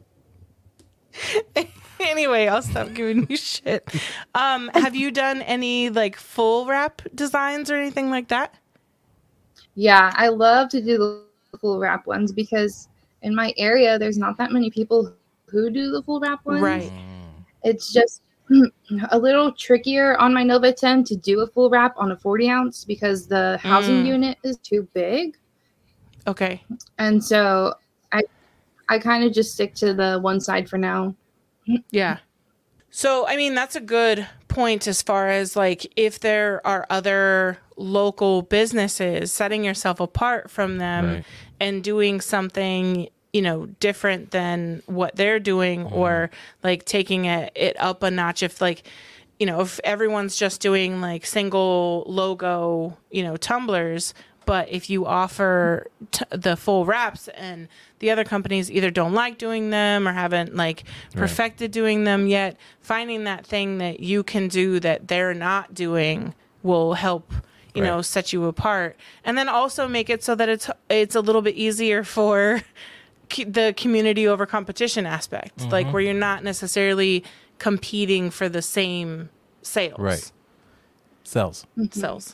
Anyway, I'll stop giving you shit. Um, have you done any like full wrap designs or anything like that? Yeah, I love to do the full wrap ones because in my area, there's not that many people who do the full wrap ones. Right. It's just a little trickier on my Nova ten to do a full wrap on a forty ounce because the housing Mm. unit is too big. Okay. And so I I kind of just stick to the one side for now. Yeah. So, I mean, that's a good point as far as like if there are other local businesses, setting yourself apart from them Right. and doing something, you know, different than what they're doing or like taking it, it up a notch. If like, you know, if everyone's just doing like single logo, you know, tumblers, but if you offer t- the full wraps and the other companies either don't like doing them or haven't like perfected doing them yet, finding that thing that you can do that they're not doing will help, you know, Right. set you apart. And then also make it so that it's it's a little bit easier for c- the community over competition aspect, like where you're not necessarily competing for the same sales. Right. Cells. Sales.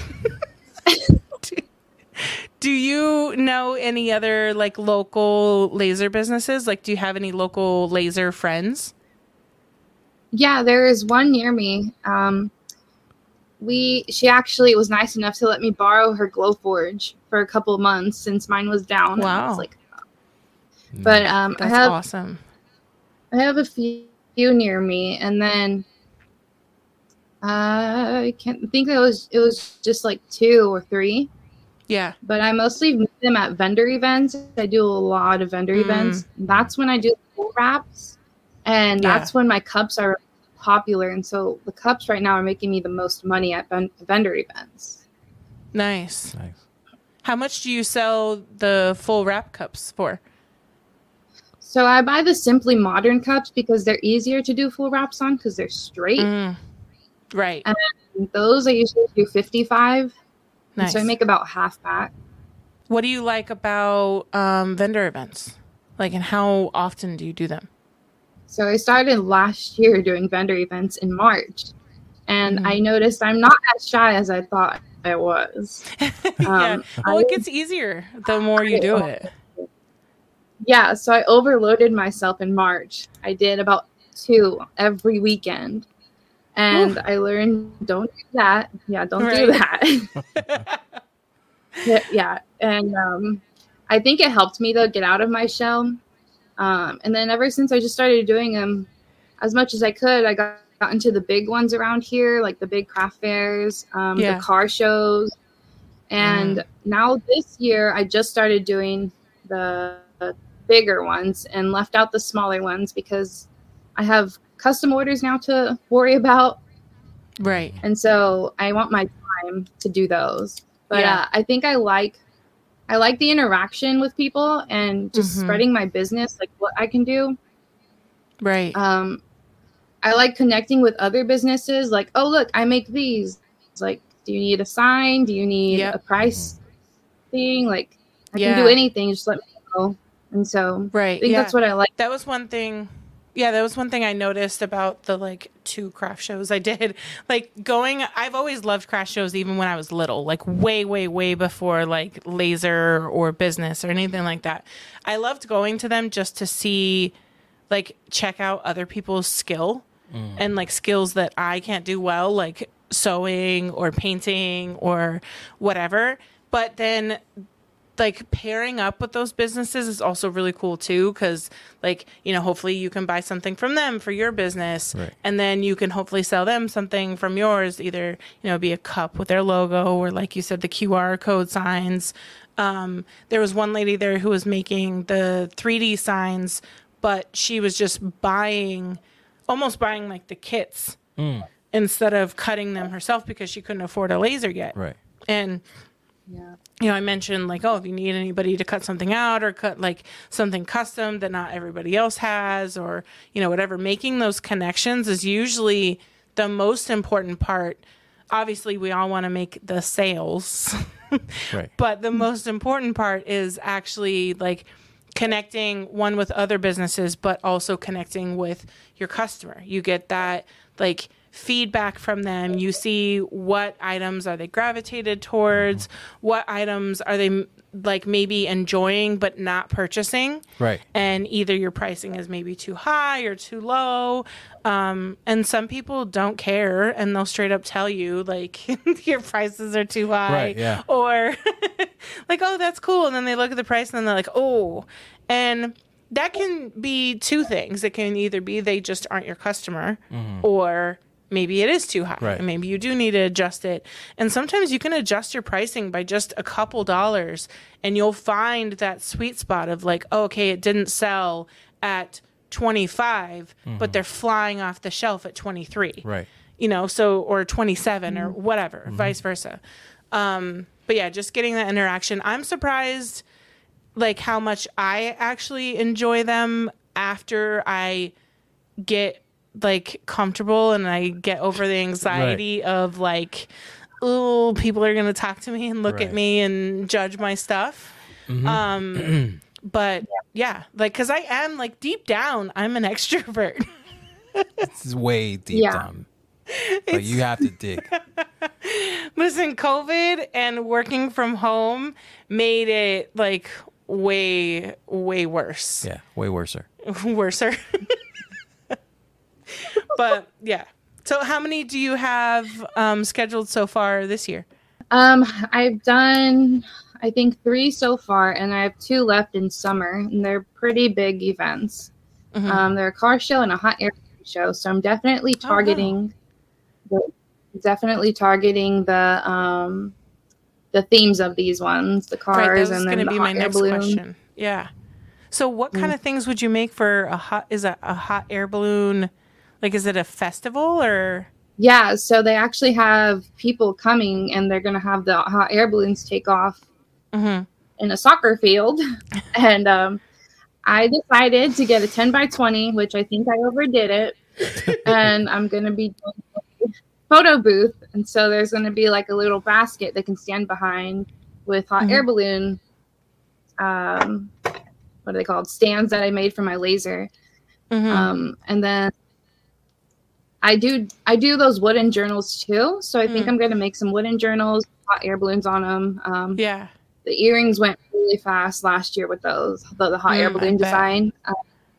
Do you know any other like local laser businesses? Like, do you have any local laser friends? Yeah, there is one near me. Um, we she actually was nice enough to let me borrow her Glowforge for a couple of months since mine was down. And I Wow. was like, but um, I That's have awesome. I have a few near me, and then uh, I can't think it was it was just like two or three. Yeah. But I mostly meet them at vendor events. I do a lot of vendor Mm. events. That's when I do full wraps, and Yeah. that's when my cups are popular. And so the cups right now are making me the most money at ven- vendor events. Nice. Nice. How much do you sell the full wrap cups for? So I buy the Simply Modern cups because they're easier to do full wraps on because they're straight. Mm. Right. And those I usually do fifty-five. And Nice. so I make about half back. What do you like about um, vendor events? Like, and how often do you do them? So I started last year doing vendor events in March. And Mhm. I noticed I'm not as shy as I thought I was. yeah. Um, Well, I- it gets easier the more you do it. Yeah, so I overloaded myself in March. I did about two every weekend. And I learned don't do that. Yeah, don't do Right. that. yeah, yeah. And um, I think it helped me, though, get out of my shell. Um, and then ever since I just started doing them as much as I could, I got, got into the big ones around here, like the big craft fairs, um, Yeah. the car shows. And Mm. now this year, I just started doing the bigger ones and left out the smaller ones because I have custom orders now to worry about. Right. And so I want my time to do those. But Yeah. uh, I think I like I like the interaction with people and just Mhm. spreading my business, like what I can do. Right. Um, I like connecting with other businesses. Like, oh, look, I make these. It's like, do you need a sign? Do you need Yep. a price thing? Like, I Yeah. can do anything. Just let me know. And so I right. think Yeah. that's what I like. That was one thing Yeah, that was one thing I noticed about the like two craft shows I did. Like going, I've always loved craft shows even when I was little, like way, way, way before like laser or business or anything like that. I loved going to them just to see, like, check out other people's skill mm. and like skills that I can't do well, like sewing or painting or whatever. But then like pairing up with those businesses is also really cool too, because like, you know, hopefully you can buy something from them for your business right. and then you can hopefully sell them something from yours, either, you know, be a cup with their logo or like you said, the Q R code signs. Um, there was one lady there who was making the three D signs, but she was just buying, almost buying like the kits mm. instead of cutting them herself because she couldn't afford a laser yet. Right. And yeah. You know, I mentioned like, oh, if you need anybody to cut something out or cut like something custom that not everybody else has or, you know, whatever, making those connections is usually the most important part. Obviously, we all want to make the sales, right. But the most important part is actually like connecting one with other businesses, but also connecting with your customer. You get that like feedback from them. You see what items are they gravitated towards, what items are they like maybe enjoying but not purchasing, right? And either your pricing is maybe too high or too low, um and some people don't care and they'll straight up tell you like your prices are too high, right, yeah. Or like, oh, that's cool, and then they look at the price and then they're like, oh. And that can be two things. It can either be they just aren't your customer, mm-hmm. or maybe it is too high, right. And maybe you do need to adjust it. And sometimes you can adjust your pricing by just a couple dollars, and you'll find that sweet spot of like, oh, okay, it didn't sell at twenty-five, mm-hmm. but they're flying off the shelf at twenty-three, right? You know, so or twenty-seven mm-hmm. or whatever, mm-hmm. vice versa. Um, but yeah, just getting that interaction. I'm surprised, like how much I actually enjoy them after I get like comfortable and I get over the anxiety right. of like, oh, people are gonna talk to me and look right. at me and judge my stuff. Mm-hmm. Um, but yeah, like because I am like deep down, I'm an extrovert. It's way deep yeah. down, but it's... you have to dig. Listen, COVID and working from home made it like way, way worse. Yeah, way worser. Worser. But yeah. So how many do you have um, scheduled so far this year? Um, I've done, I think, three so far, and I have two left in summer, and they're pretty big events. Mm-hmm. Um, they're a car show and a hot air show, so I'm definitely targeting, oh, wow. the, definitely targeting the um, the themes of these ones, the cars, right, that was and then the be hot my air next balloon. Question. Yeah. So what kind mm-hmm. of things would you make for a hot? Is a, a hot air balloon? Like, is it a festival or? Yeah, so they actually have people coming and they're going to have the hot air balloons take off mm-hmm. in a soccer field. And um, I decided to get a ten by twenty, which I think I overdid it. And I'm going to be doing a photo booth. And so there's going to be like a little basket that can stand behind with hot mm-hmm. air balloon. Um, what are they called? Stands that I made for my laser. Mm-hmm. Um, and then I do I do those wooden journals too, so I think mm. I'm going to make some wooden journals, hot air balloons on them. Um, yeah. The earrings went really fast last year with those, the, the hot mm, air balloon design. Um,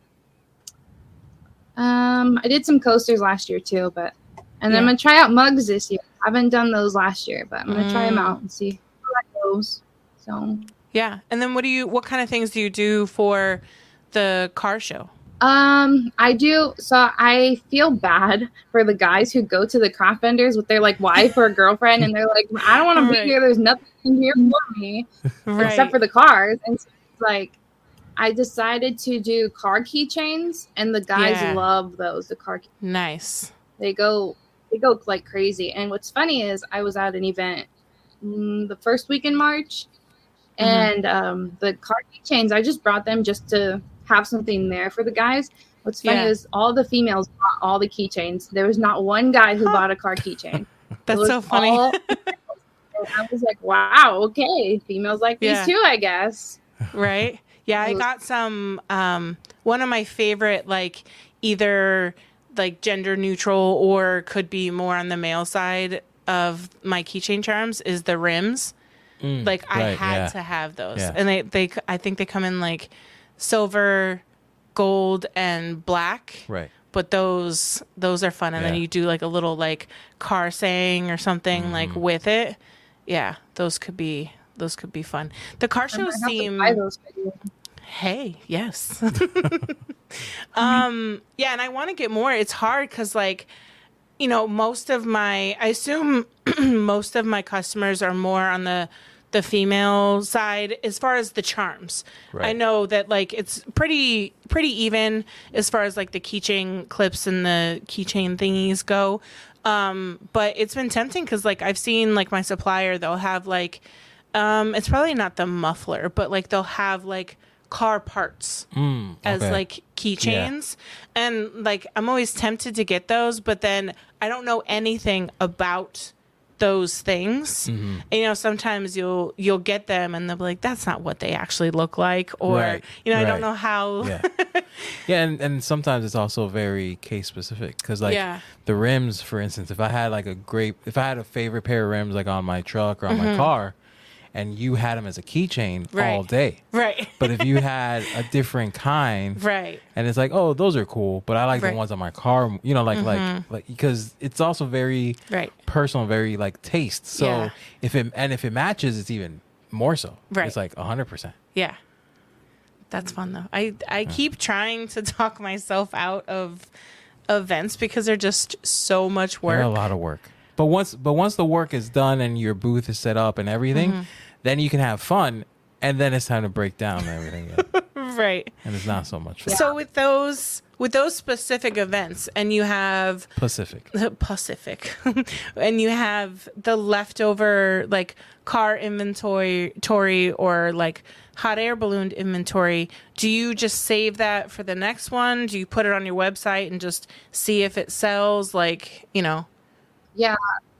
um, I did some coasters last year too, but and yeah. I'm going to try out mugs this year. I haven't done those last year, but I'm going to mm. try them out and see how that goes. So yeah, and then what do you? What kind of things do you do for the car show? Um, I do. So I feel bad for the guys who go to the craft vendors with their like wife or girlfriend, and they're like, I don't want to right. be here. There's nothing here for me right. except for the cars. And so it's like, I decided to do car keychains, and the guys yeah. love those. The car. Key- nice. They go, they go like crazy. And what's funny is I was at an event mm, the first week in March, mm-hmm. and um, the car keychains, I just brought them just to have something there for the guys. What's funny yeah. is all the females bought all the keychains. There was not one guy who huh. bought a car keychain. That's so funny. I was like, wow, okay. Females like yeah. these too, I guess. Right? Yeah, I got some um one of my favorite, like, either like gender neutral or could be more on the male side of my keychain charms is the rims. Mm, Like I right, had yeah. to have those. Yeah. And they they I think they come in like silver, gold, and black. Right. But those those are fun, and then Yeah. you do like a little like car saying or something Mm-hmm. like with it. Yeah, those could be those could be fun. The car I might shows have to seem buy those for you. hey, yes. um yeah, and I want to get more. It's hard cuz like, you know, most of my I assume most of my customers are more on the the female side as far as the charms. Right. I know that like it's pretty pretty even as far as like the keychain clips and the keychain thingies go. Um, but it's been tempting because like I've seen like my supplier, they'll have like um it's probably not the muffler, but like they'll have like car parts Mm, as okay. like keychains. And like I'm always tempted to get those, but then I don't know anything about those things. Mm-hmm. And, you know, sometimes you'll you'll get them and they'll be like, that's not what they actually look like, or Right, you know, I right. don't know how. Yeah. Yeah, and, and sometimes it's also very case specific because, like, Yeah. the rims, for instance, if I had like a great, if I had a favorite pair of rims like on my truck or on my car, and you had them as a keychain Mm-hmm. Right. all day, Right. but if you had a different kind, Right. and it's like, oh, those are cool, but I like Right. Mm-hmm. the ones on my car, you know, like like like because it's also very Right. personal, very like taste. So Yeah. if it and if it matches, it's even more so. Right. It's like a hundred percent. Yeah. That's fun though. I I keep trying to talk myself out of events because they're just so much They're a work. lot of work. But once but once the work is done and your booth is set up and everything, Mm-hmm. then you can have fun, and then it's time to break down and everything, Right. and it's not so much fun. So with those with those specific events, and you have Pacific. the Pacific, and you have the leftover like car inventory, tory, or like hot air balloon inventory, do you just save that for the next one? Do you put it on your website and just see if it sells? Like, you know, Yeah,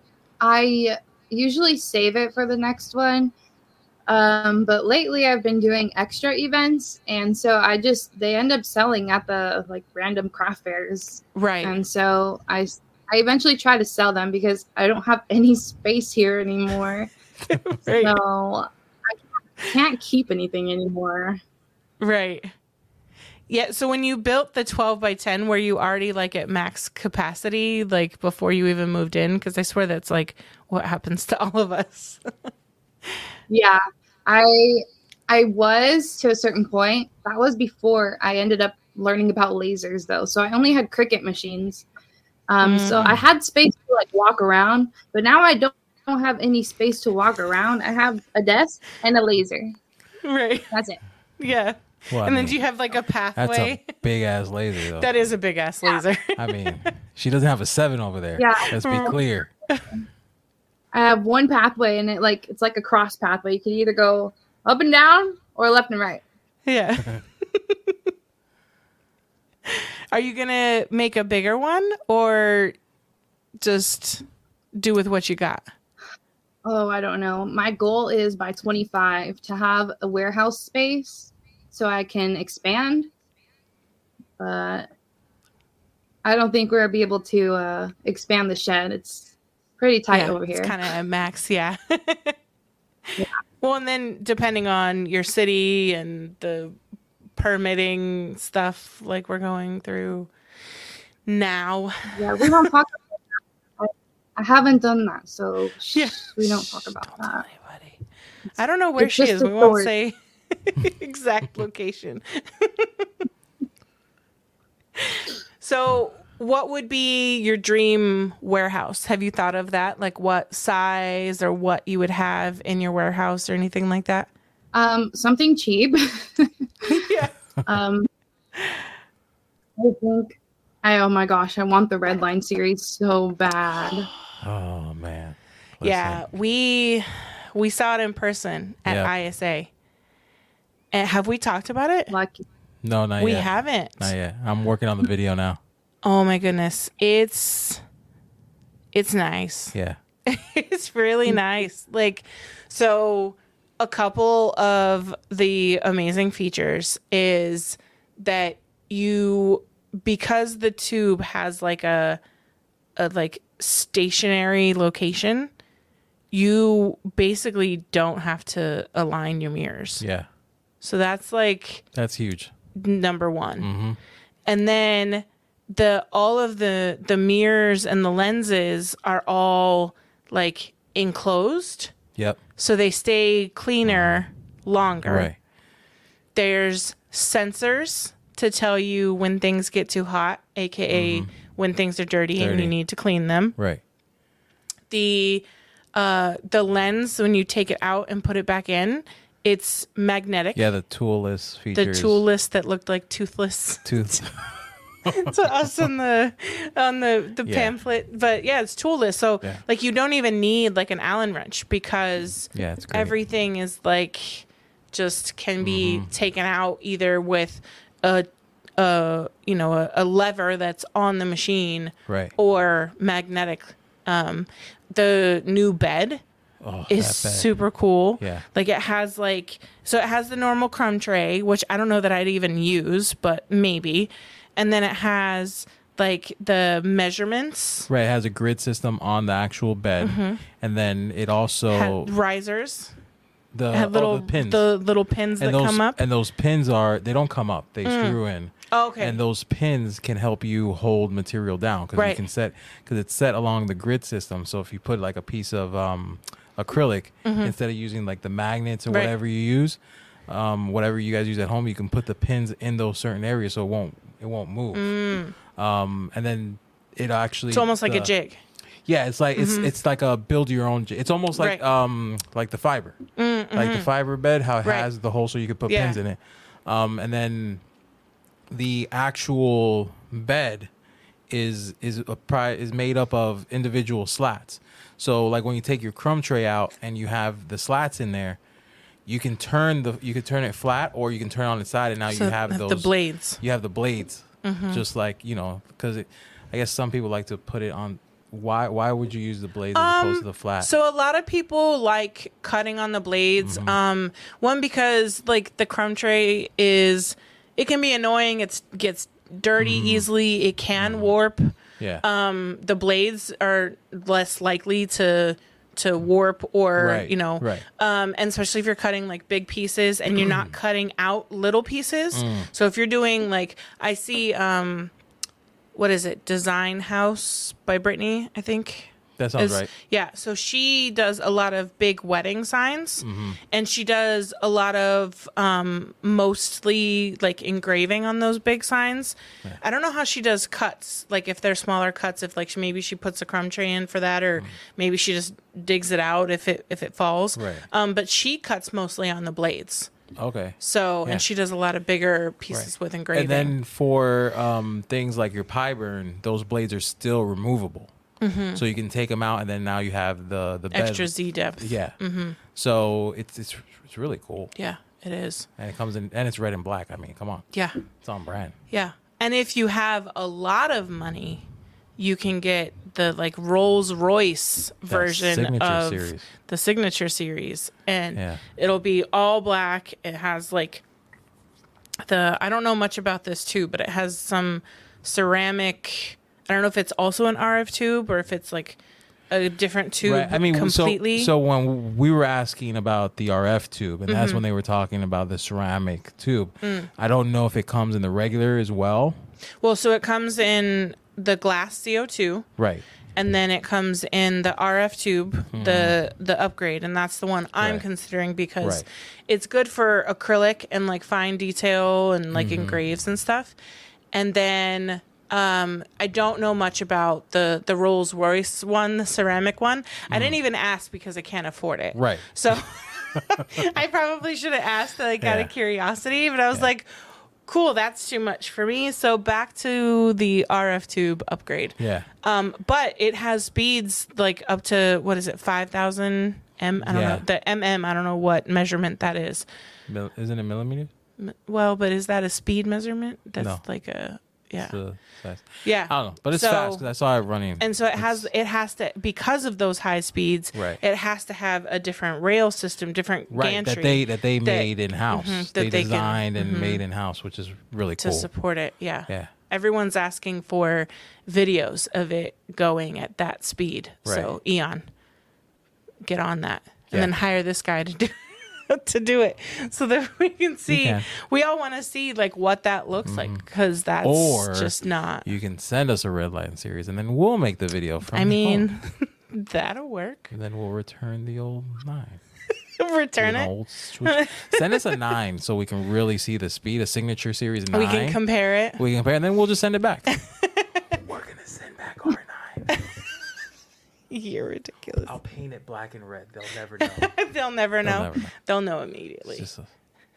I usually save it for the next one. Um, but lately I've been doing extra events, and so I just they end up selling at the like random craft fairs, right? and so I I eventually try to sell them because I don't have any space here anymore. Right. So I can't keep anything anymore. Right. Yeah. So when you built the twelve by ten, were you already like at max capacity, like before you even moved in? Because I swear that's like what happens to all of us. Yeah, I I was to a certain point. That was before I ended up learning about lasers, though. So I only had Cricut machines. Um, So I had space to like walk around, but now I don't, don't have any space to walk around. I have a desk and a laser. Right. That's it. Yeah. Well, I and then mean, do you have like a that's pathway? a big ass laser, though. That is a big ass laser. I mean, she doesn't have a seven over there. Yeah. Let's be clear. I have one pathway, and it like it's like a cross pathway. You can either go up and down or left and right. Yeah. Are you gonna make a bigger one or just do with what you got? Oh, I don't know. My goal is by twenty-five to have a warehouse space so I can expand. But I don't think we're going to be able to uh, expand the shed. It's pretty tight Yeah, over here. It's kind of a max, yeah. Yeah. Well, and then depending on your city and the permitting stuff like we're going through now. Yeah, we don't talk about that. I, I haven't done that, so sh- Yeah. we don't talk about Don't tell that. anybody. I don't know where It's she just is. a We won't story. say exact location. So, what would be your dream warehouse? Have you thought of that? Like what size or what you would have in your warehouse or anything like that? Um, something cheap. Yeah. um, I think. I oh my gosh, I want the Red Line series so bad. Oh man. Yeah, Listen. we we saw it in person at Yeah. I S A. And have we talked about it? Lucky. No, not We yet. haven't. Not yet. I'm working on the video now. Oh my goodness. It's it's nice. Yeah. It's really nice. Like, so a couple of the amazing features is that you, because the tube has like a, a like stationary location, you basically don't have to align your mirrors. Yeah. So that's like That's huge. number one. Mm-hmm. And then the all of the the mirrors and the lenses are all like enclosed, Yep. so they stay cleaner longer. Right. There's sensors to tell you when things get too hot, aka when things are dirty, and Dirty. you need to clean them. Right. The uh the lens, when you take it out and put it back in, it's magnetic. Yeah, the toolless The features. toolless that looked like toothless Tooth. to us on the on the the Yeah. pamphlet, but yeah, it's toolless. So Yeah. like you don't even need like an Allen wrench because Yeah, it's great. everything is like just can be Mm-hmm. taken out either with a a you know a, a lever that's on the machine, Right. or magnetic. Um, the new bed Oh, is that bad. super cool. Yeah. Like it has like, so it has the normal crumb tray, which I don't know that I'd even use, but maybe. And then it has like the measurements, Right, it has a grid system on the actual bed, and then it also had risers, the, had oh, little the pins. the little pins and that those come up. and those pins are they don't come up; they screw in. Oh, okay. And those pins can help you hold material down because you Right. can set because it's set along the grid system. So if you put like a piece of um, acrylic instead of using like the magnets or Mm-hmm. Right. whatever you use, um, whatever you guys use at home, you can put the pins in those certain areas so it won't it won't move. Um, and then it actually It's almost like a the- jig. Yeah, it's like it's it's like a build your own. j- It's almost like Mm-hmm. Right. um like the fiber, like the fiber bed, how it Right. has the hole so you could put Yeah. pins in it, um, and then the actual bed is is a pri- is made up of individual slats. So like when you take your crumb tray out and you have the slats in there, you can turn the you can turn it flat or you can turn it on its side, and now So you have those the blades. you have the blades, just like you know, because I guess some people like to put it on. Why? Why would you use the blades as opposed to the flat? So a lot of people like cutting on the blades. Mm-hmm. Um, one because like the crumb tray is, it can be annoying. It gets dirty Mm-hmm. easily. It can warp. yeah. Um, the blades are less likely to to warp or Right, you know. right. Um, and especially if you're cutting like big pieces and you're not cutting out little pieces. Mm. So if you're doing like I see um, what is it? Design House by Brittany, I think. that sounds is- right. Yeah, so she does a lot of big wedding signs, Mm-hmm. and she does a lot of um, mostly like engraving on those big signs. I don't know how she does cuts, like if they're smaller cuts, if like she, maybe she puts a crumb tray in for that, or maybe she just digs it out if it if it falls. Right. Um, but she cuts mostly on the blades. Okay. So Yeah. and she does a lot of bigger pieces Right. with engraving. And then for um, things like your pie burn, those blades are still removable, so you can take them out, and then now you have the the bed. extra Z depth. Yeah. So it's it's it's really cool, Yeah, it is. and it comes in and it's red and black. I mean, come on, Yeah. it's on brand. Yeah. And if you have a lot of money, you can get the like Rolls Royce version signature of series. the signature series. And Yeah. it'll be all black. It has like the, I don't know much about this too, but it has some ceramic. I don't know if it's also an R F tube or if it's like a different tube Right. I mean, completely. so so when we were asking about the R F tube, and Mm-hmm. that's when they were talking about the ceramic tube. Mm. I don't know if it comes in the regular as well. well, so it comes in the glass C O two. Right. And then it comes in the R F tube, the the upgrade, and that's the one I'm Right. considering because Right. it's good for acrylic and like fine detail and like Mm-hmm. engraves and stuff. And then um, I don't know much about the the Rolls Royce one, the ceramic one. I didn't even ask because I can't afford it. Mm. Right. So I probably should have asked like out Yeah. of curiosity, but I was Yeah. like, cool, that's too much for me. So back to the R F tube upgrade. Yeah. Um, but it has speeds like up to what is it, five thousand m? I don't Yeah. know the mm. I don't know what measurement that is. Mil- isn't it millimeters? M- Well, but is that a speed measurement? That's No. like a Yeah. It's the fast. Yeah. I don't know, but it's So- fast because I saw it running. And so it has it has to because of those high speeds, Right. it has to have a different rail system, different right gantry that they that they that- made in house. Mhm, that they, they can- designed and mhm. made in house, which is really to cool. support it. Yeah. Yeah. Everyone's asking for videos of it going at that speed. So Eon, get on that. And Yeah. then hire this guy to do to do it so that we can see. can. We all want to see like what that looks like because that's Or just not. You can send us a red line series, and then we'll make the video from. I mean, home. that'll work. and then we'll return the old nine. Return An it. old switch. Send us a nine so we can really see the speed. A signature series nine. We can compare it. We can compare, and then we'll just send it back. We're gonna send back our nine. You're ridiculous. I'll paint it black and red. They'll never know. They'll never know. never know. They'll know immediately. It's just a-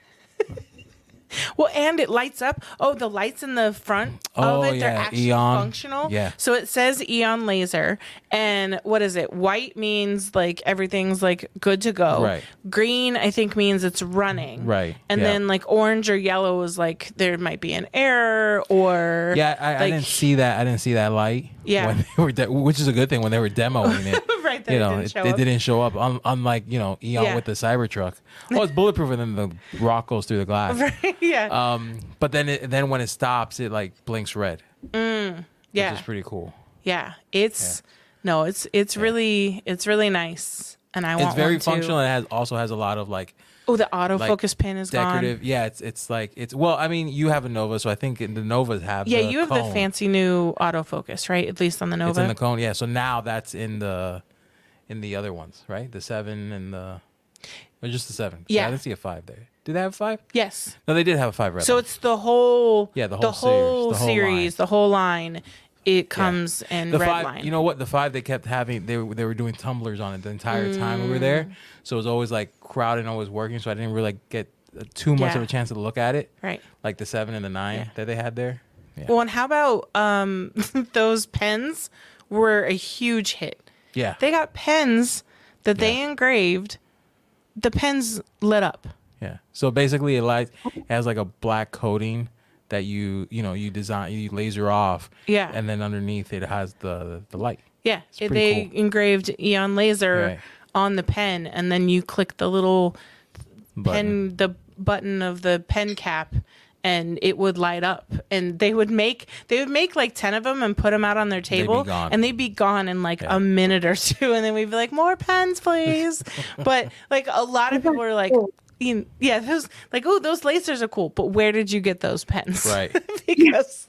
Well, and it lights up. Oh, the lights in the front Oh, of it, they're yeah, actually Eon. functional. Yeah. So it says Eon laser. And what is it? White means like everything's like good to go. Right. Green, I think, means it's running. Right, And yeah. then like orange or yellow is like there might be an error or. yeah, I, I like- didn't see that. I didn't see that light. Yeah. When they were de- which is a good thing when they were demoing it. Right, that you it know, didn't it, show it up. didn't show up. Un- unlike you know Eon Yeah. with the Cybertruck. Oh, it's bulletproof, and then the rock goes through the glass. Right, yeah. Um, but then it, then when it stops, it like blinks red, yeah. which is pretty cool. Yeah. It's no, it's it's really it's really nice. And I want It's very one too. functional. And it has also has a lot of like Oh, the autofocus like, pin is decorative. gone. Yeah, it's it's like it's well. I mean, you have a Nova, so I think the Novas have. Yeah, the you have cone. the fancy new autofocus, right? At least on the Nova. It's in the cone. Yeah, so now that's in the in the other ones, right? The seven and the or just the seven. Yeah. I didn't see a five there. Did they have a five? Yes. No, they did have a five. Red So line. it's the whole Yeah, the the whole whole series, the whole series, line. the whole line. It comes in the red five. line. You know what? The five they kept having. They were they were doing tumblers on it the entire time we were Mm. there. So it was always like crowded and always working. So I didn't really like, get uh, too much Yeah. of a chance to look at it. Right. Like the seven and the nine Yeah. that they had there. Yeah. Well, and how about um those pens were a huge hit. yeah. They got pens that they Yeah. engraved. The pens lit up. Yeah. So basically, it like it has like a black coating that you you know you design you laser off. Yeah. And then underneath it has the the light. Yeah, pretty they cool. engraved Eon laser Right. on the pen, and then you click the little Button. pen, the button of the pen cap, and it would light up. And they would make they would make like ten of them and put them out on their be table, gone. and they'd be gone in like Yeah. a minute or two, and then we'd be like, more pens, please. But like a lot of people are like. You know, yeah, those like oh those lasers are cool, but where did you get those pens? Right. Because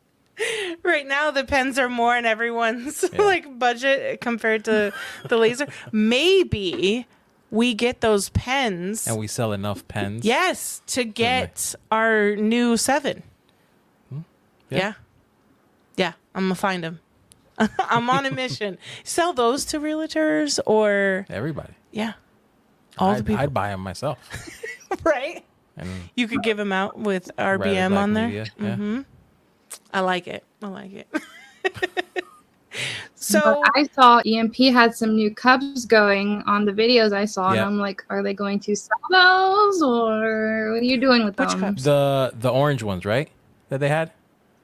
right now the pens are more in everyone's Yeah. like budget compared to the laser. Maybe we get those pens. And we sell enough pens. Yes, to get our new seven. Yeah. Yeah. Yeah, I'm gonna find them. I'm on a mission. Sell those to realtors or Everybody. yeah, all I'd, the people, I'd buy them myself. right? And You could give them out with R B Red M Black on there. Media, yeah. hmm I like it. I like it. But so I saw E M P had some new cups going on the videos I saw, Yeah. and I'm like, are they going to sell those, or what are you doing with Which them? cups? The the orange ones, right? That they had.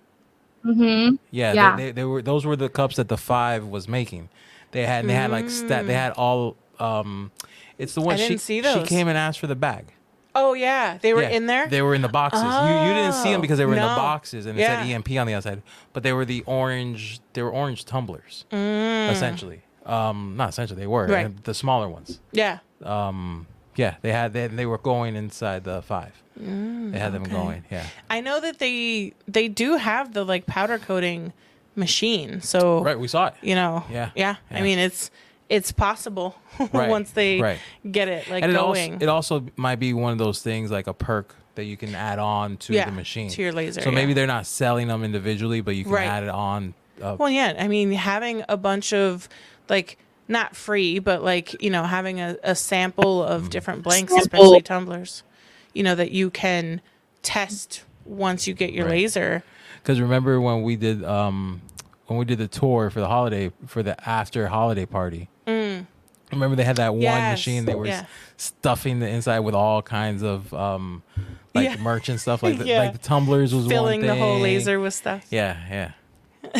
Mm-hmm. Yeah, Yeah. They, they, they were. Those were the cups that the five was making. They had. They had like stat. They had all. Um, it's the one I she didn't see she those. came and asked for the bag. oh yeah, they were Yeah, in there. They were in the boxes. you you didn't see them because they were in Oh, the no. boxes and it Yeah. said E M P on the outside. But they were the orange. They were orange tumblers, Mm. essentially. Um, not essentially. They were Right. and the smaller ones. Yeah. Um, yeah, they had. They, they were going inside the five. they had them okay. going. Yeah. I know that they they do have the like powder coating machine. So Right. We saw it. you know, Yeah, yeah. I yeah. mean, it's it's possible Right, once they right. get it like and it also, going. it also might be one of those things like a perk that you can add on to Yeah, the machine to your laser, So maybe yeah. they're not selling them individually, but you can Right. add it on. Uh, Well, yeah. I mean, having a bunch of like not free, but like you know, having a, a sample of different blanks, Sample. especially tumblers, you know, that you can test once you get your Right. laser. Because remember when we did um when we did the tour for the holiday for the after holiday party, Mm. Remember they had that one Yes. machine they were Yeah. s- stuffing the inside with all kinds of um like Yeah. merch and stuff like the, Yeah. like the tumblers was Filling one the whole thing. laser with stuff. Yeah, yeah.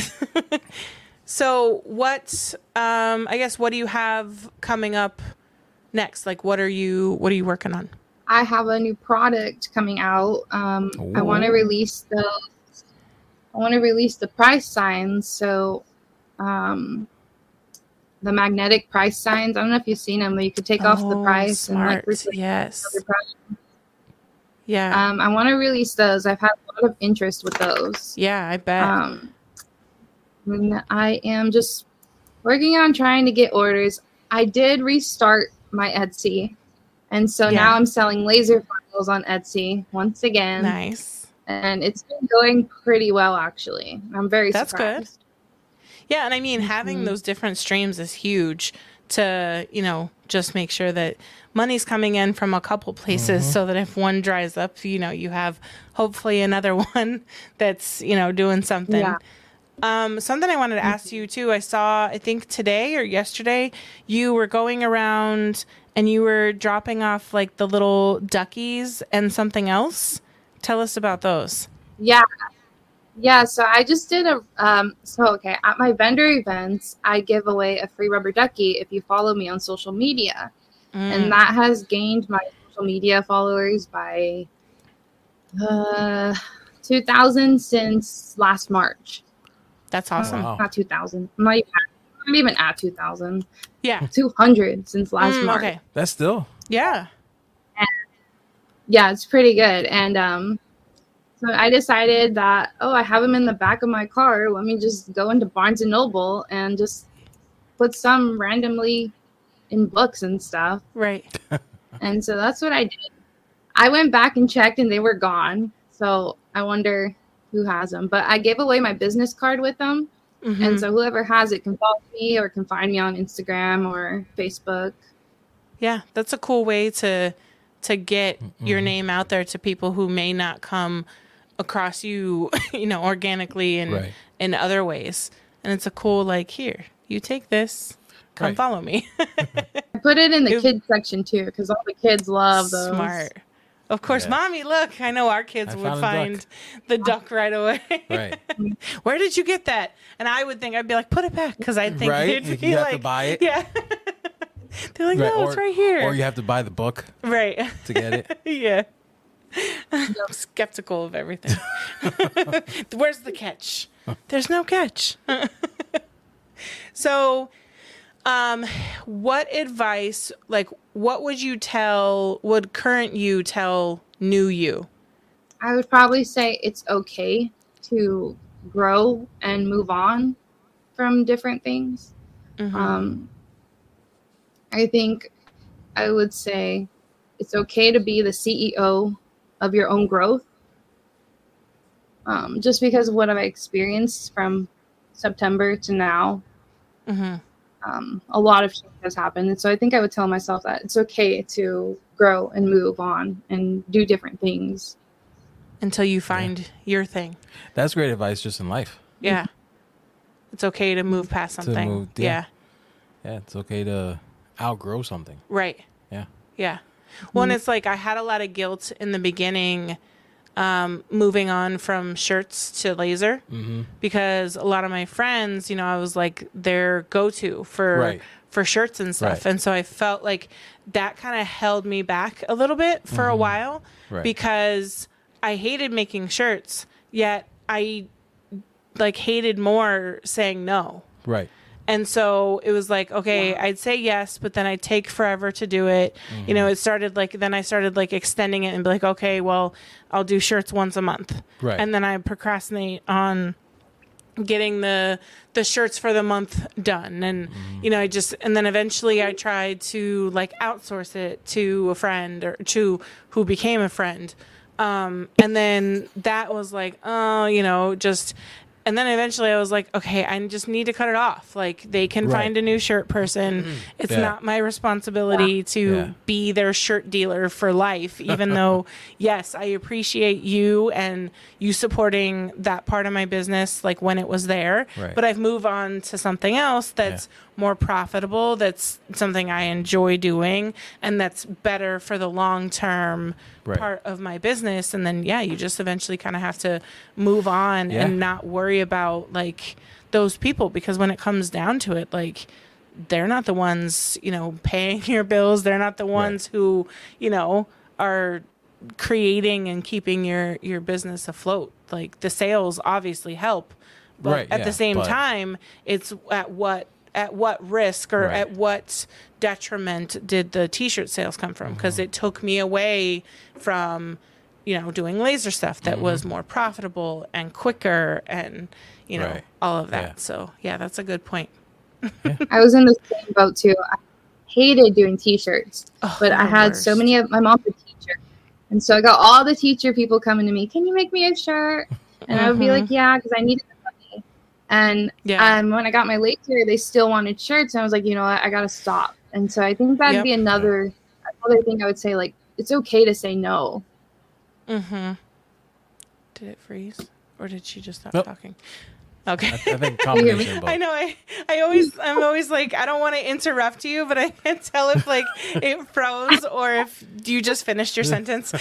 So what, um, I guess, what do you have coming up next? Like, what are you, what are you working on? I have a new product coming out. Um, I want to Ooh. release the I want to release the price signs. So, um, the magnetic price signs. I don't know if you've seen them, but you could take off the Oh, price and like smart. replace Yes. the price. Yeah. Um, I want to release those. I've had a lot of interest with those. yeah, I bet. Um, and I am just working on trying to get orders. I did restart my Etsy, and so Yeah. now I'm selling laser files on Etsy once again. Nice. And it's been going pretty well, actually. I'm very That's good. surprised. Yeah, and I mean, having Mhm. those different streams is huge to, you know, just make sure that money's coming in from a couple places so that if one dries up, you know, you have hopefully another one that's, you know, doing something. Yeah. Um, something I wanted to ask you too, I saw, I think today or yesterday, you were going around and you were dropping off like the little duckies and something else. Tell us about those. Yeah. Yeah, so I just did a um so okay, at my vendor events, I give away a free rubber ducky if you follow me on social media. Mm. And that has gained my social media followers by uh two thousand since last March. That's awesome. Wow. Not two thousand. I'm not even at, I'm not even at two thousand. Yeah. two hundred since last Mm, March. okay. That's still Yeah. Yeah, it's pretty good. And um so I decided that, oh, I have them in the back of my car. Let me just go into Barnes and Noble and just put some randomly in books and stuff. Right. And so that's what I did. I went back and checked and they were gone. So I wonder who has them. But I gave away my business card with them. Mhm. And so whoever has it can follow me or can find me on Instagram or Facebook. Yeah, that's a cool way to to get your name out there to people who may not come across you, you know, organically and Right. in other ways. And it's a cool like, here, you take this, come Right. follow me. I put it in the It- kids section too because all the kids love those. Smart. Of course, Yeah. mommy, look, I know our kids I would found a find duck. the duck right away. right. Where did you get that? And I would think, I'd be like, put it back. Cause I think Right? it'd You be have like, to buy it. Yeah. They're like, Right, no, or, it's right here. Or you have to buy the book right. to get it. Yeah. I'm skeptical of everything. Where's the catch? There's no catch. So, um, what advice, like, what would you tell, would current you tell new you? I would probably say it's okay to grow and move on from different things. Mhm. Um, I think I would say it's okay to be the C E O of your own growth. Um, just because of what I've experienced from September to now, Mhm. um, a lot of shit has happened. And so I think I would tell myself that it's okay to grow and move on and do different things. Until you find your thing. That's great advice just in life. Yeah. It's okay to move past To something. move- yeah. yeah. Yeah, it's okay to outgrow something. Right. Yeah. Yeah. Well, and it's like I had a lot of guilt in the beginning, um, moving on from shirts to laser, Mm-hmm. because a lot of my friends, you know, I was like their go-to for Right. for shirts and stuff, Right. and so I felt like that kind of held me back a little bit for a while, Right. because I hated making shirts, yet I like hated more saying no. Right. And so it was like, okay, I'd say yes, but then I'd take forever to do it. You know, it started like, then I started like extending it and be like, okay, well, I'll do shirts once a month. Right. And then I procrastinate on getting the the shirts for the month done. And, you know, I just, and then eventually I tried to like outsource it to a friend or to who became a friend. Um, and then that was like, oh, you know, just, and then eventually I was like, okay, I just need to cut it off. Like they can Right. find a new shirt person. It's Yeah. not my responsibility to Yeah. be their shirt dealer for life, even though, yes, I appreciate you and you supporting that part of my business, like when it was there, Right. but I've moved on to something else that's more profitable, that's something I enjoy doing, and that's better for the long term Right. part of my business. And then, yeah, you just eventually kind of have to move on Yeah. and not worry about like those people, because when it comes down to it, like, they're not the ones, you know, paying your bills. They're not the ones who, you know, are creating and keeping your, your business afloat. Like, the sales obviously help, but Right, at yeah, the same but- time, it's at what, at what risk or Right. at what detriment did the t-shirt sales come from? Because Mm-hmm. it took me away from, you know, doing laser stuff that Mm-hmm. was more profitable and quicker and, you know, Right. all of that. Yeah. So yeah, that's a good point. I was in the same boat too. I hated doing t-shirts, Oh, but I the had so worst. many of my mom's a teacher, and so I got all the teacher people coming to me. Can you make me a shirt? And I would be like, yeah, because I needed the money. And Yeah. um, when I got my laser, they still wanted shirts, and I was like, you know what, I gotta stop. And so I think that'd Yep. be another another thing I would say. Like, it's okay to say no. Mm-hmm. Did it freeze, or did she just stop Nope. talking? Okay. I, I think combination of both. I know. I, I always, I'm always like, I don't want to interrupt you, but I can't tell if like it froze or if you just finished your sentence.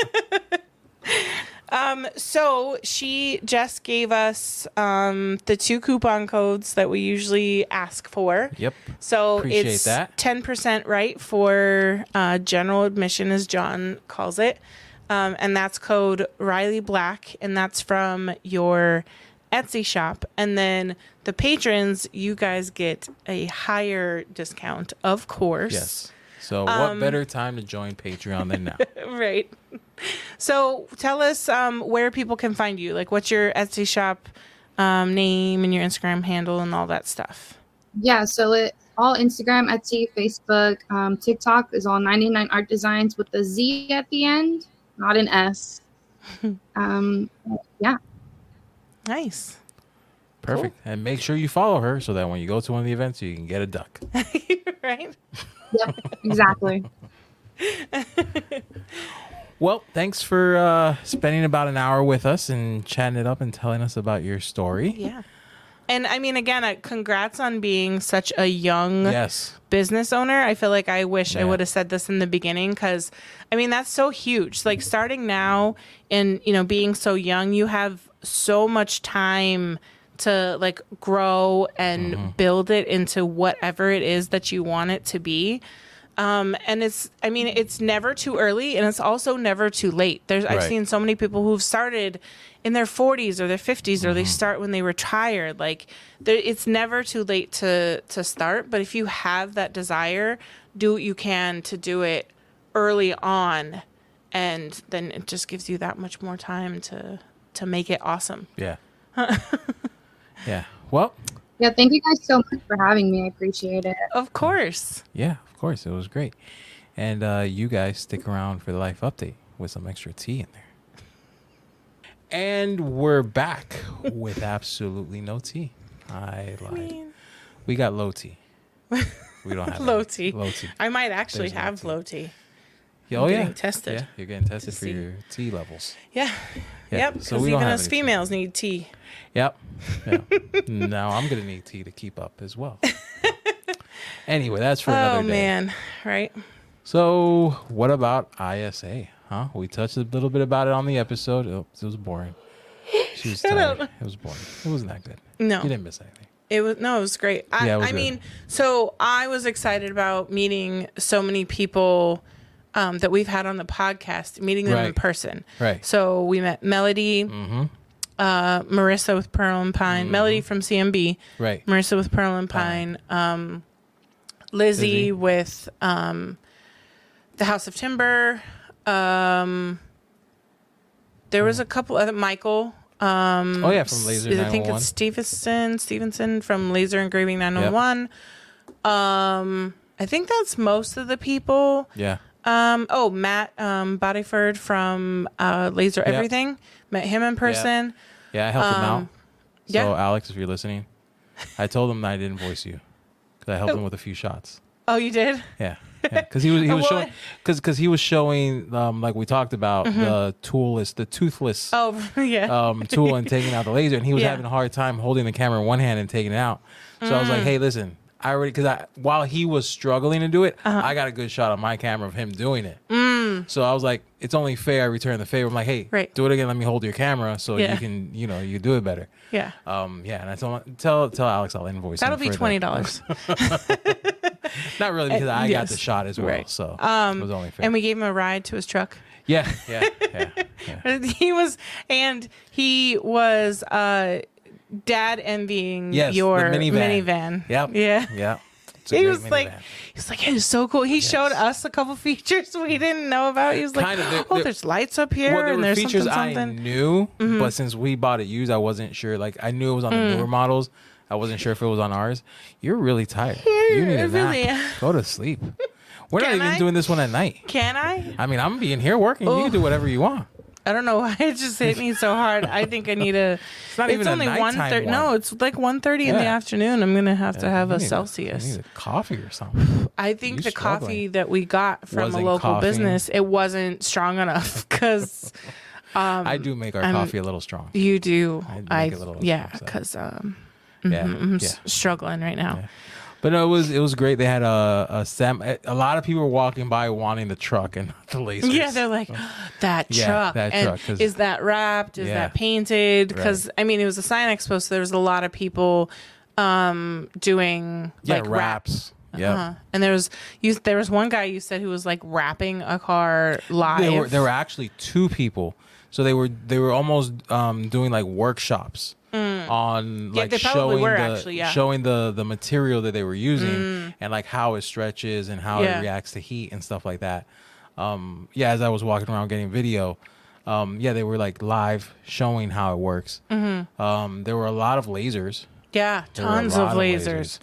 um, so she just gave us um, the two coupon codes that we usually ask for. Yep. So Appreciate it's that. ten percent right for uh, general admission, as John calls it. Um, and that's code Riley Black, and that's from your Etsy shop. And then the patrons, you guys get a higher discount, of course. Yes. So Um, what better time to join Patreon than now? Right. So tell us um, where people can find you. Like, what's your Etsy shop um, name and your Instagram handle and all that stuff? Yeah, so it all Instagram, Etsy, Facebook, um, TikTok is all ninety-nine Art Designs with the Z at the end, not an S. um, yeah. Nice. Perfect. And make sure you follow her so that when you go to one of the events, you can get a duck. Right? Yep, exactly. Well, thanks for uh, spending about an hour with us and chatting it up and telling us about your story. Yeah. And I mean, again, uh, congrats on being such a young Yes. business owner. I feel like I wish I Yeah. would have said this in the beginning, because I mean, that's so huge. Like, starting now and, you know, being so young, you have so much time to like grow and Mm-hmm. build it into whatever it is that you want it to be. Um, and it's, I mean, it's never too early, and it's also never too late. There's, I've Right. seen so many people who've started in their forties or their fifties, or they Mm-hmm. start when they retire. Like, there, it's never too late to to start. But if you have that desire, do what you can to do it early on, and then it just gives you that much more time to to make it awesome. Yeah. Yeah. Well, Yeah, thank you guys so much for having me. I appreciate it. Of course. yeah, of course. It was great. And uh, you guys stick around for the life update with some extra tea in there. And we're back with absolutely no tea. I lied. mean- We got low tea. We don't have Low any. tea. Low tea. I might actually There's no have tea. low tea. Yeah, oh, getting yeah. tested Yeah, you're getting tested to for see. your tea levels. Yeah. Yeah, Yep. so Because we don't even have us any tea. females need tea. Yep. Yeah. Now I'm gonna need tea to keep up as well. Anyway, that's for another Oh day. man, right? So, what about I S A? Huh? We touched a little bit about it on the episode. Oh, it was boring. She was Shut tired. up. It was boring. It wasn't that good. No. You didn't miss anything. It was no, it was great. I, Yeah, it was I good. mean, so I was excited about meeting so many people um, that we've had on the podcast, meeting them in Right. person. Right. So we met Melody, Mm-hmm. uh, Marissa with Pearl and Pine, Melody from C M B, Right. Marissa with Pearl and Pine, um, Lizzie, Lizzie. with um, the House of Timber. Um, there was a couple other Michael. Um, Oh, yeah, from Laser I think nine one one. it's Stevenson, Stevenson from Laser Engraving nine one one. Um, I think that's most of the people. Yeah. Um, oh, Matt um, Bodyford from uh, Laser Yep. Everything. Met him in person. Yeah, I helped him out. Um, yeah. So, Alex, if you're listening, I told him that I didn't voice you because I helped him with a few shots. Oh, you did? Yeah, because he was he was What? showing because because he was showing um like we talked about the toolless the toothless Oh, yeah. um tool and taking out the laser, and he was Yeah. having a hard time holding the camera in one hand and taking it out. So I was like, hey, listen, I already because I while he was struggling to do it, uh-huh. I got a good shot on my camera of him doing it. Mm. So I was like, it's only fair I return the favor. I'm like, hey, right. do it again. Let me hold your camera so yeah. you can, you know, you do it better. Yeah. Um. Yeah. And I tell tell tell Alex I'll invoice. That'll him be for twenty dollars. Not really because I yes. got the shot as well. Right. So um, it was only fair. And we gave him a ride to his truck. Yeah. Yeah. Yeah. yeah. He was, and he was, uh, dad envying yes, your the minivan. minivan. Yep. Yeah. Yeah. He was minivan. like, he's like, it's so cool. He yes. showed us a couple features we didn't know about. He was like, kind of, they're, oh, they're, there's lights up here, well, there and were there's features something, something. I knew, mm-hmm. but since we bought it used, I wasn't sure. Like I knew it was on the mm. newer models. I wasn't sure if it was on ours. You're really tired. Yeah, you need a really nap. am. Go to sleep. We're Can not even I? doing this one at night. Can I? I mean, I'm being here working. Ooh. You can do whatever you want. I don't know why it just hit me so hard. I think I need a. It's not it's even only a one thirty. One. No, it's like one thirty yeah. in the afternoon. I'm gonna have yeah, to have a need Celsius. A, you need a coffee or something. I think you the struggling. coffee that we got from wasn't a local coffee. business, it wasn't strong enough because. Um, I do make our I'm, coffee a little strong. You do. I, do I make it a little yeah, strong, so. because um, yeah, mm-hmm, I'm yeah. struggling right now. Yeah. But no, it was it was great. They had a a Sam. A lot of people were walking by wanting the truck and not the lasers. Yeah, they're like, that yeah, truck. That and truck. Is that wrapped? Is yeah. that painted? Because right. I mean, it was a sign expo, so there was a lot of people um, doing yeah, like wraps. Yeah, uh-huh. And there was you. There was one guy you said who was like wrapping a car live. There were, there were actually two people. So they were they were almost um, doing like workshops. Mm. On yeah, like they showing were, the actually, yeah. showing the the material that they were using mm. and like how it stretches and how yeah. it reacts to heat and stuff like that. Um, yeah, as I was walking around getting video, um, yeah, they were like live showing how it works. Mm-hmm. Um, there were a lot of lasers. Yeah, tons of lasers. of lasers.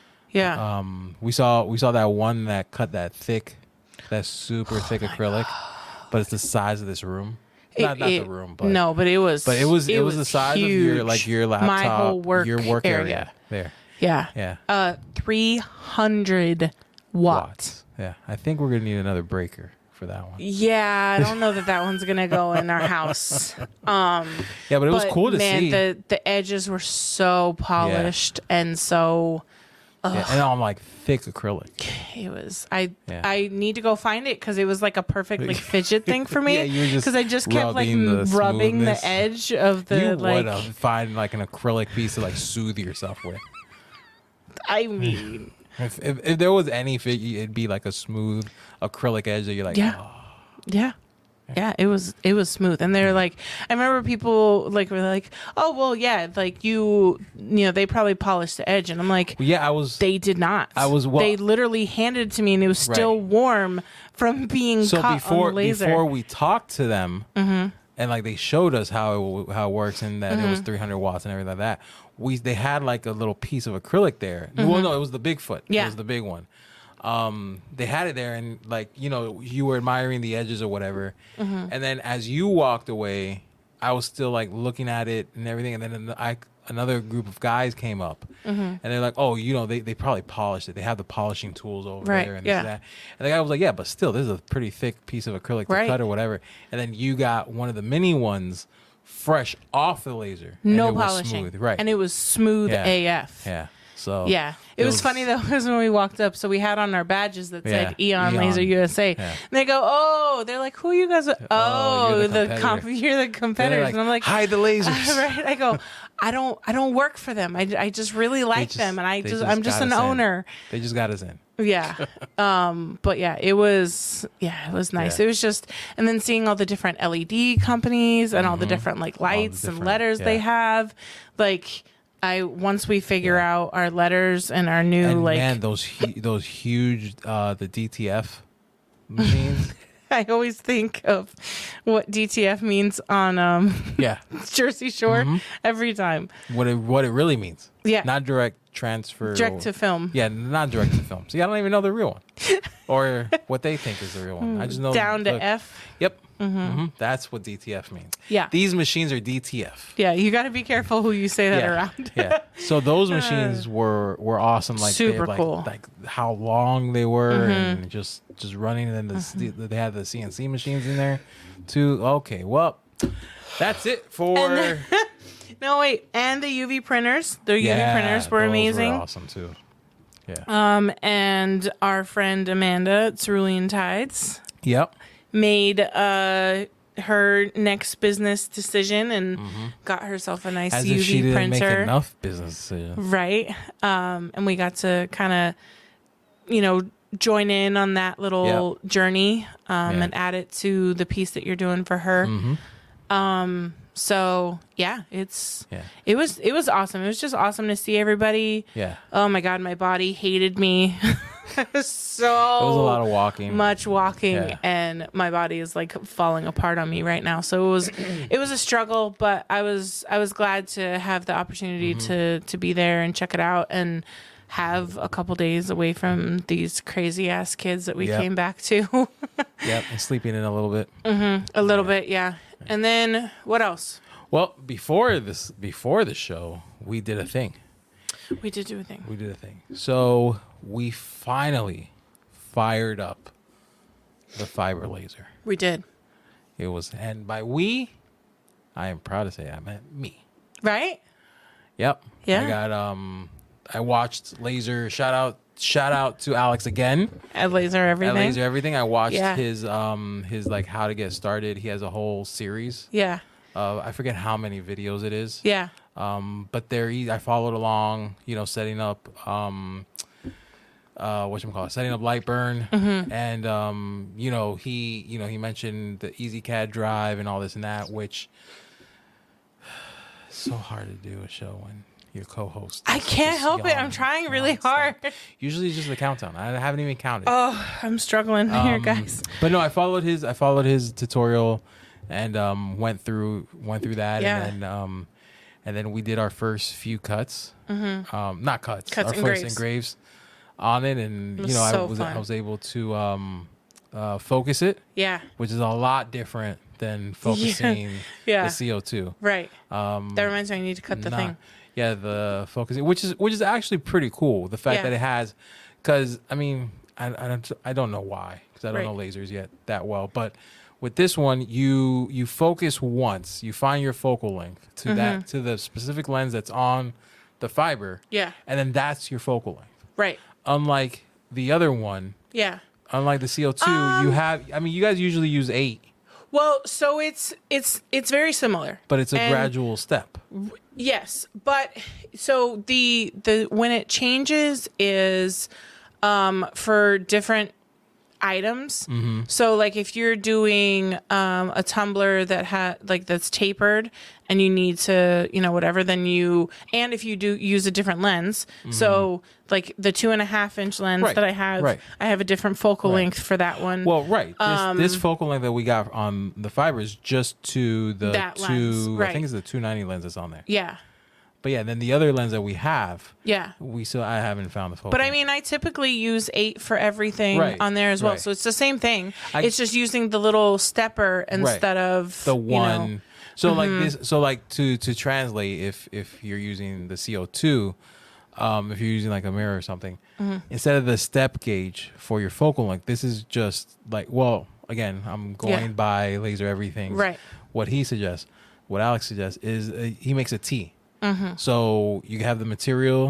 Yeah. Um, we saw we saw that one that cut that thick, that super oh thick acrylic, God. But it's the size of this room. It, not not it, the room, but no, but it was. But it was it, it was, was the size huge. of your like your laptop, my whole work your work area. area. There. Yeah. Yeah. Uh, three hundred watts. watts. Yeah, I think we're gonna need another breaker for that one. Yeah, I don't know that that one's gonna go in our house. Um, yeah, but it was but cool to man, see. the the edges were so polished yeah. and so. Yeah, and on like thick acrylic. It was. I yeah. I need to go find it because it was like a perfect like fidget thing for me. Yeah, because I just kept like the rubbing the edge of the you like. would have find like an acrylic piece to like soothe yourself with. I mean, if, if if there was any figure, it'd be like a smooth acrylic edge that you're like, yeah, oh. yeah. Yeah, it was it was smooth, and they're like, I remember people like were like, oh well, yeah, like you, you know, they probably polished the edge, and I'm like, yeah, I was, they did not. I was, well, they literally handed it to me, and it was still right. warm from being so caught before on the laser. before we talked to them, mm-hmm. and like they showed us how it, how it works, and that mm-hmm. it was three hundred watts and everything like that. We they had like a little piece of acrylic there. Mm-hmm. Well, no, it was the Bigfoot. Yeah. It was the big one. Um, they had it there, and like you know, you were admiring the edges or whatever, mm-hmm. and then as you walked away, I was still like looking at it and everything, and then I another group of guys came up, mm-hmm. and they're like, "Oh, you know, they, they probably polished it. They have the polishing tools over right. there and yeah. this, that." And the guy was like, "Yeah, but still, this is a pretty thick piece of acrylic to right. cut or whatever." And then you got one of the mini ones fresh off the laser, no and it polishing, was smooth. Right? And it was smooth yeah. A F. Yeah. So yeah, it, it was, was funny though because when we walked up, so we had on our badges that said yeah, Eon, Eon Laser U S A. Yeah. And they go, oh, they're like, who are you guys? Are? Oh, Oh, you're the the comp- you're the competitors, like, and I'm like, hide the lasers. right? I go, I don't, I don't work for them. I, I just really like just, them, and I just, just I'm just an owner. In. They just got us in. Yeah. um, but yeah, it was, yeah, it was nice. Yeah. It was just, and then seeing all the different L E D companies and mm-hmm. all the different like lights different, and letters yeah. they have, like. I once we figure yeah. out our letters and our new and like man, those hu- those huge uh, the D T F machines. I always think of what D T F means on um yeah Jersey Shore mm-hmm. every time. What it what it really means. Yeah, not direct transfer. Direct or, to film. Yeah, not direct to film. See, I don't even know the real one or what they think is the real one. I just know down the, to F. Yep. Mm-hmm. Mm-hmm. That's what D T F means. Yeah. These machines are D T F. Yeah, you got to be careful who you say that yeah. around. yeah. So those machines were were awesome. Like super they had, like, cool. Like how long they were mm-hmm. and just just running. And then the, mm-hmm. the, they had the C N C machines in there too. Okay, well, that's it for. Then, no wait, and the U V printers. The yeah, U V printers were those amazing. Were awesome too. Yeah. Um, and our friend Amanda at Cerulean Tides Yep. made uh her next business decision and got herself a nice As U V if she didn't printer. make enough business decisions. Right. Um, and we got to kind of, you know, join in on that little journey um, Yeah. and add it to the piece that you're doing for her. Mm-hmm. Um, so yeah, it's Yeah. it was it was awesome. It was just awesome to see everybody. Yeah. Oh my God, my body hated me. so It was a lot of walking. much walking, Yeah. and my body is like falling apart on me right now. So it was it was a struggle, but I was I was glad to have the opportunity Mm-hmm. to to be there and check it out and have a couple days away from these crazy ass kids that we Yep. came back to. Yep. And sleeping in a little bit. A little bit, yeah. And then what else? Well, before this, before the show, we did a thing. We did do a thing. We did a thing. So we finally fired up the fiber laser. We did. It was, and by we, I am proud to say I meant me. Right? Yep. Yeah. I got um, I watched Laser. Shout out, shout out to Alex again. At Laser At Everything. Laser Everything. I watched Yeah. his um, his like how to get started. He has a whole series. Yeah. Uh, I forget how many videos it is. Yeah. Um, but there, he, I followed along, you know, setting up, um, uh, what you call it, setting up Lightburn, Mm-hmm. and um, you know, he, you know, he mentioned the EasyCAD drive and all this and that, which it's so hard to do a show when your co-host. I is can't just help it. I'm yelling trying really nonstop. hard. Usually, it's just the countdown. I haven't even counted. Oh, I'm struggling here, Um, guys. But no, I followed his. I followed his tutorial, and um, went through went through that, Yeah. and then um, and then we did our first few cuts. Mm-hmm. Um, not cuts. Cuts, our engraves. first engraves on it, and It you was know, I so was fun. I was able to um, uh, focus it, Yeah. which is a lot different than focusing Yeah. the C O two. Right. Um, That reminds me I need to cut the not- thing. Yeah, the focusing, which is which is actually pretty cool. The fact Yeah. that it has, because I mean, I, I don't I don't know why, because I don't Right. know lasers yet that well. But with this one, you you focus once, you find your focal length to Mm-hmm. that to the specific lens that's on the fiber, Yeah. and then that's your focal length. Right. Unlike the other one, Yeah. unlike the C O two, Um, you have. I mean, you guys usually use eight, Well, so it's it's it's very similar. but it's a And- gradual step. Yes, but so the the when it changes is um for different items. Mm-hmm. So like if you're doing um a tumbler that ha like that's tapered and you need to, you know, whatever, then you and if you do use a different lens. So like the two and a half inch lens Mm-hmm. Right, that I have, right. I have a different focal Right. length for that one. Well, right. This, Um, this focal length that we got on the fiber is just to the That two. lens, I right. think it's the two ninety lens that's on there. yeah. But yeah, then the other lens that we have, Yeah. we still I haven't found the focal. But I mean, I typically use eight for everything Right, on there as well. right. So it's the same thing. I- it's just using the little stepper instead of the you one. know- mm-hmm. so like this. So like to to translate, if if you're using the C O two, um, if you're using like a mirror or something, Mm-hmm. instead of the step gauge for your focal length, this is just like well, again, I'm going Yeah. by Laser Everything. Right. What he suggests, what Alex suggests is uh, he makes a T. Mm-hmm. So you have the material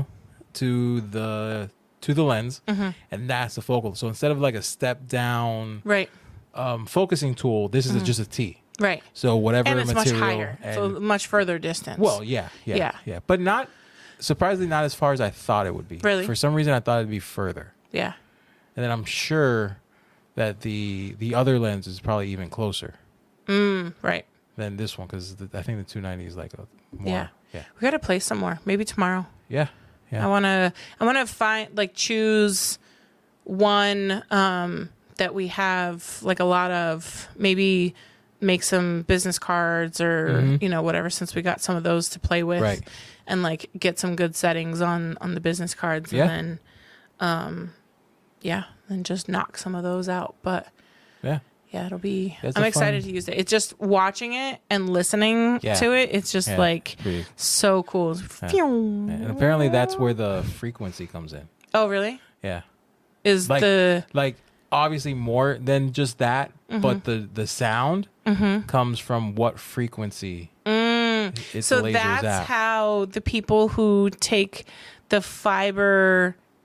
to the to the lens, Mm-hmm. and that's the focal. So instead of like a step down right, um, focusing tool, this is a, just a T. right, So whatever and it's much material, higher, and- so much further distance. well, yeah, yeah, Yeah. yeah, but not surprisingly not as far as I thought it would be. Really? For some reason, I thought it'd be further, yeah, and then I'm sure that the the other lens is probably even closer mm, right, than this one because I think the two ninety is like a more, yeah. yeah, We got to play some more. Maybe tomorrow. yeah, yeah. I want to. I want to find like choose one um, that we have like a lot of. Maybe make some business cards or Mhm. you know whatever. Since we got some of those to play with, Right. and like get some good settings on on the business cards, Yeah. and then, um, yeah, and just knock some of those out. But yeah. yeah, it'll be. That's I'm a excited fun- to use it. It's just watching it and listening Yeah. to it. It's just Yeah. like Pretty- so cool. And apparently that's where the frequency comes in. Oh, really? Yeah. Is Like- the Like obviously more than just that, Mm-hmm. but the the sound comes from what frequency it's so the laser's that's at. how the people who take the fiber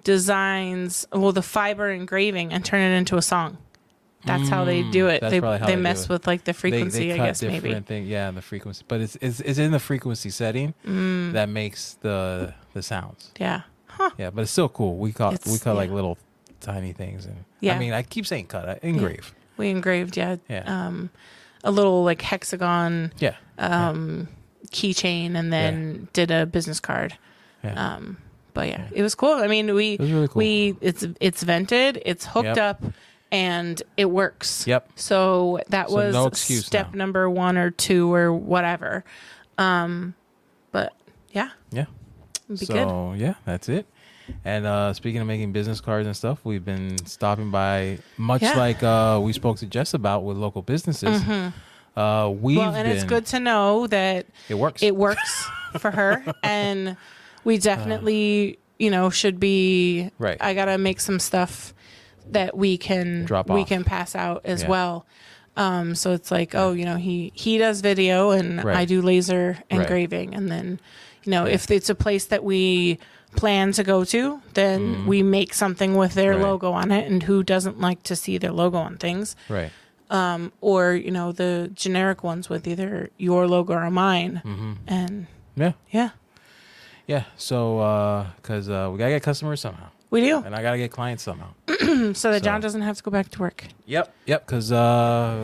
designs, well, the fiber engraving and turn it into a song. That's how they do it. That's They probably how they they do mess it. with like the frequency, they, they I cut guess maybe. different thing, yeah, the frequency, but it's, it's it's in the frequency setting Mm. that makes the the sounds. Yeah. Huh. Yeah, but it's still cool. We cut It's- we cut like yeah. little tiny things, and Yeah. I mean, I keep saying cut, I engrave. We engraved, yeah, Yeah. um, a little like hexagon Yeah, um, keychain, and then did a business card. yeah. Um, but yeah, it was cool. I mean, we It was really cool. we it's it's vented, it's hooked Yep. up, and it works. Yep. So that So was no excuse step now. number one or two or whatever. Um, but yeah, Yeah. it'd be so good. yeah, that's it. And uh, speaking of making business cards and stuff, we've been stopping by, much Yeah. like uh, we spoke to Jess about with local businesses. Uh, we've Well, and been, it's good to know that It works. it works for her, and we definitely, you know, should be. Right. I gotta make some stuff that we can Drop we off. can pass out as Yeah. well. Um, so it's like, oh, you know, he he does video and Right. I do laser Right. engraving, and then, you know, Yeah. if it's a place that we plan to go to, then we make something with their Mm-hmm. Right. logo on it, and who doesn't like to see their logo on things? right. Um, or you know, the generic ones with either your logo or mine, Mm-hmm. and Yeah. yeah, Yeah. So, because uh, we got to get customers somehow. we do. And I got to get clients somehow. So that John So- doesn't have to go back to work. Yep. Yep. Because uh,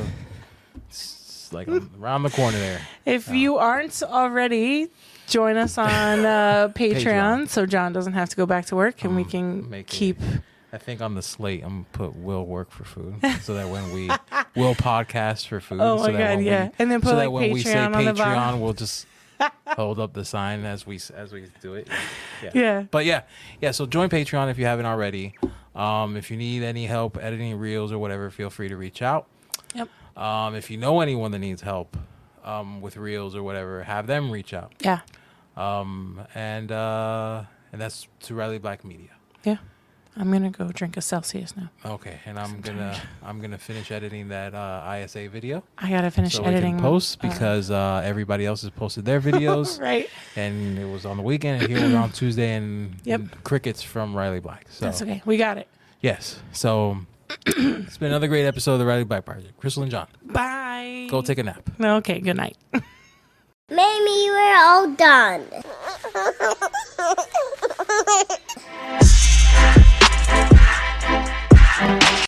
it's like around the corner there. If you aren't already, join us on uh, Patreon, Patreon. so John doesn't have to go back to work, and we Um, can make it- keep. I think on the slate, I'm gonna put Will work for food, so that when we will podcast for food. Oh so my that God, when yeah. we, And then put, so like, that when we say Patreon on the Patreon, bottom. we'll just hold up the sign as we as we do it. Yeah. Yeah. But yeah, yeah. So join Patreon if you haven't already. Um, if you need any help editing reels or whatever, feel free to reach out. Yep. Um, if you know anyone that needs help um, with reels or whatever, have them reach out. Yeah. Um, and uh, and that's to Riley Black Media. Yeah. I'm gonna go drink a Celsius now. Okay, and I'm gonna I'm gonna finish editing that uh, I S A video I gotta finish so we editing. can post uh, because uh, everybody else has posted their videos, right. and it was on the weekend, and here we're on Tuesday, and Yep. crickets from Riley Black. So That's okay. We got it. yes, so it's been another great episode of the Riley Black Project. Crystal and John, Bye. go take a nap. Okay. Good night. Maybe we're all done.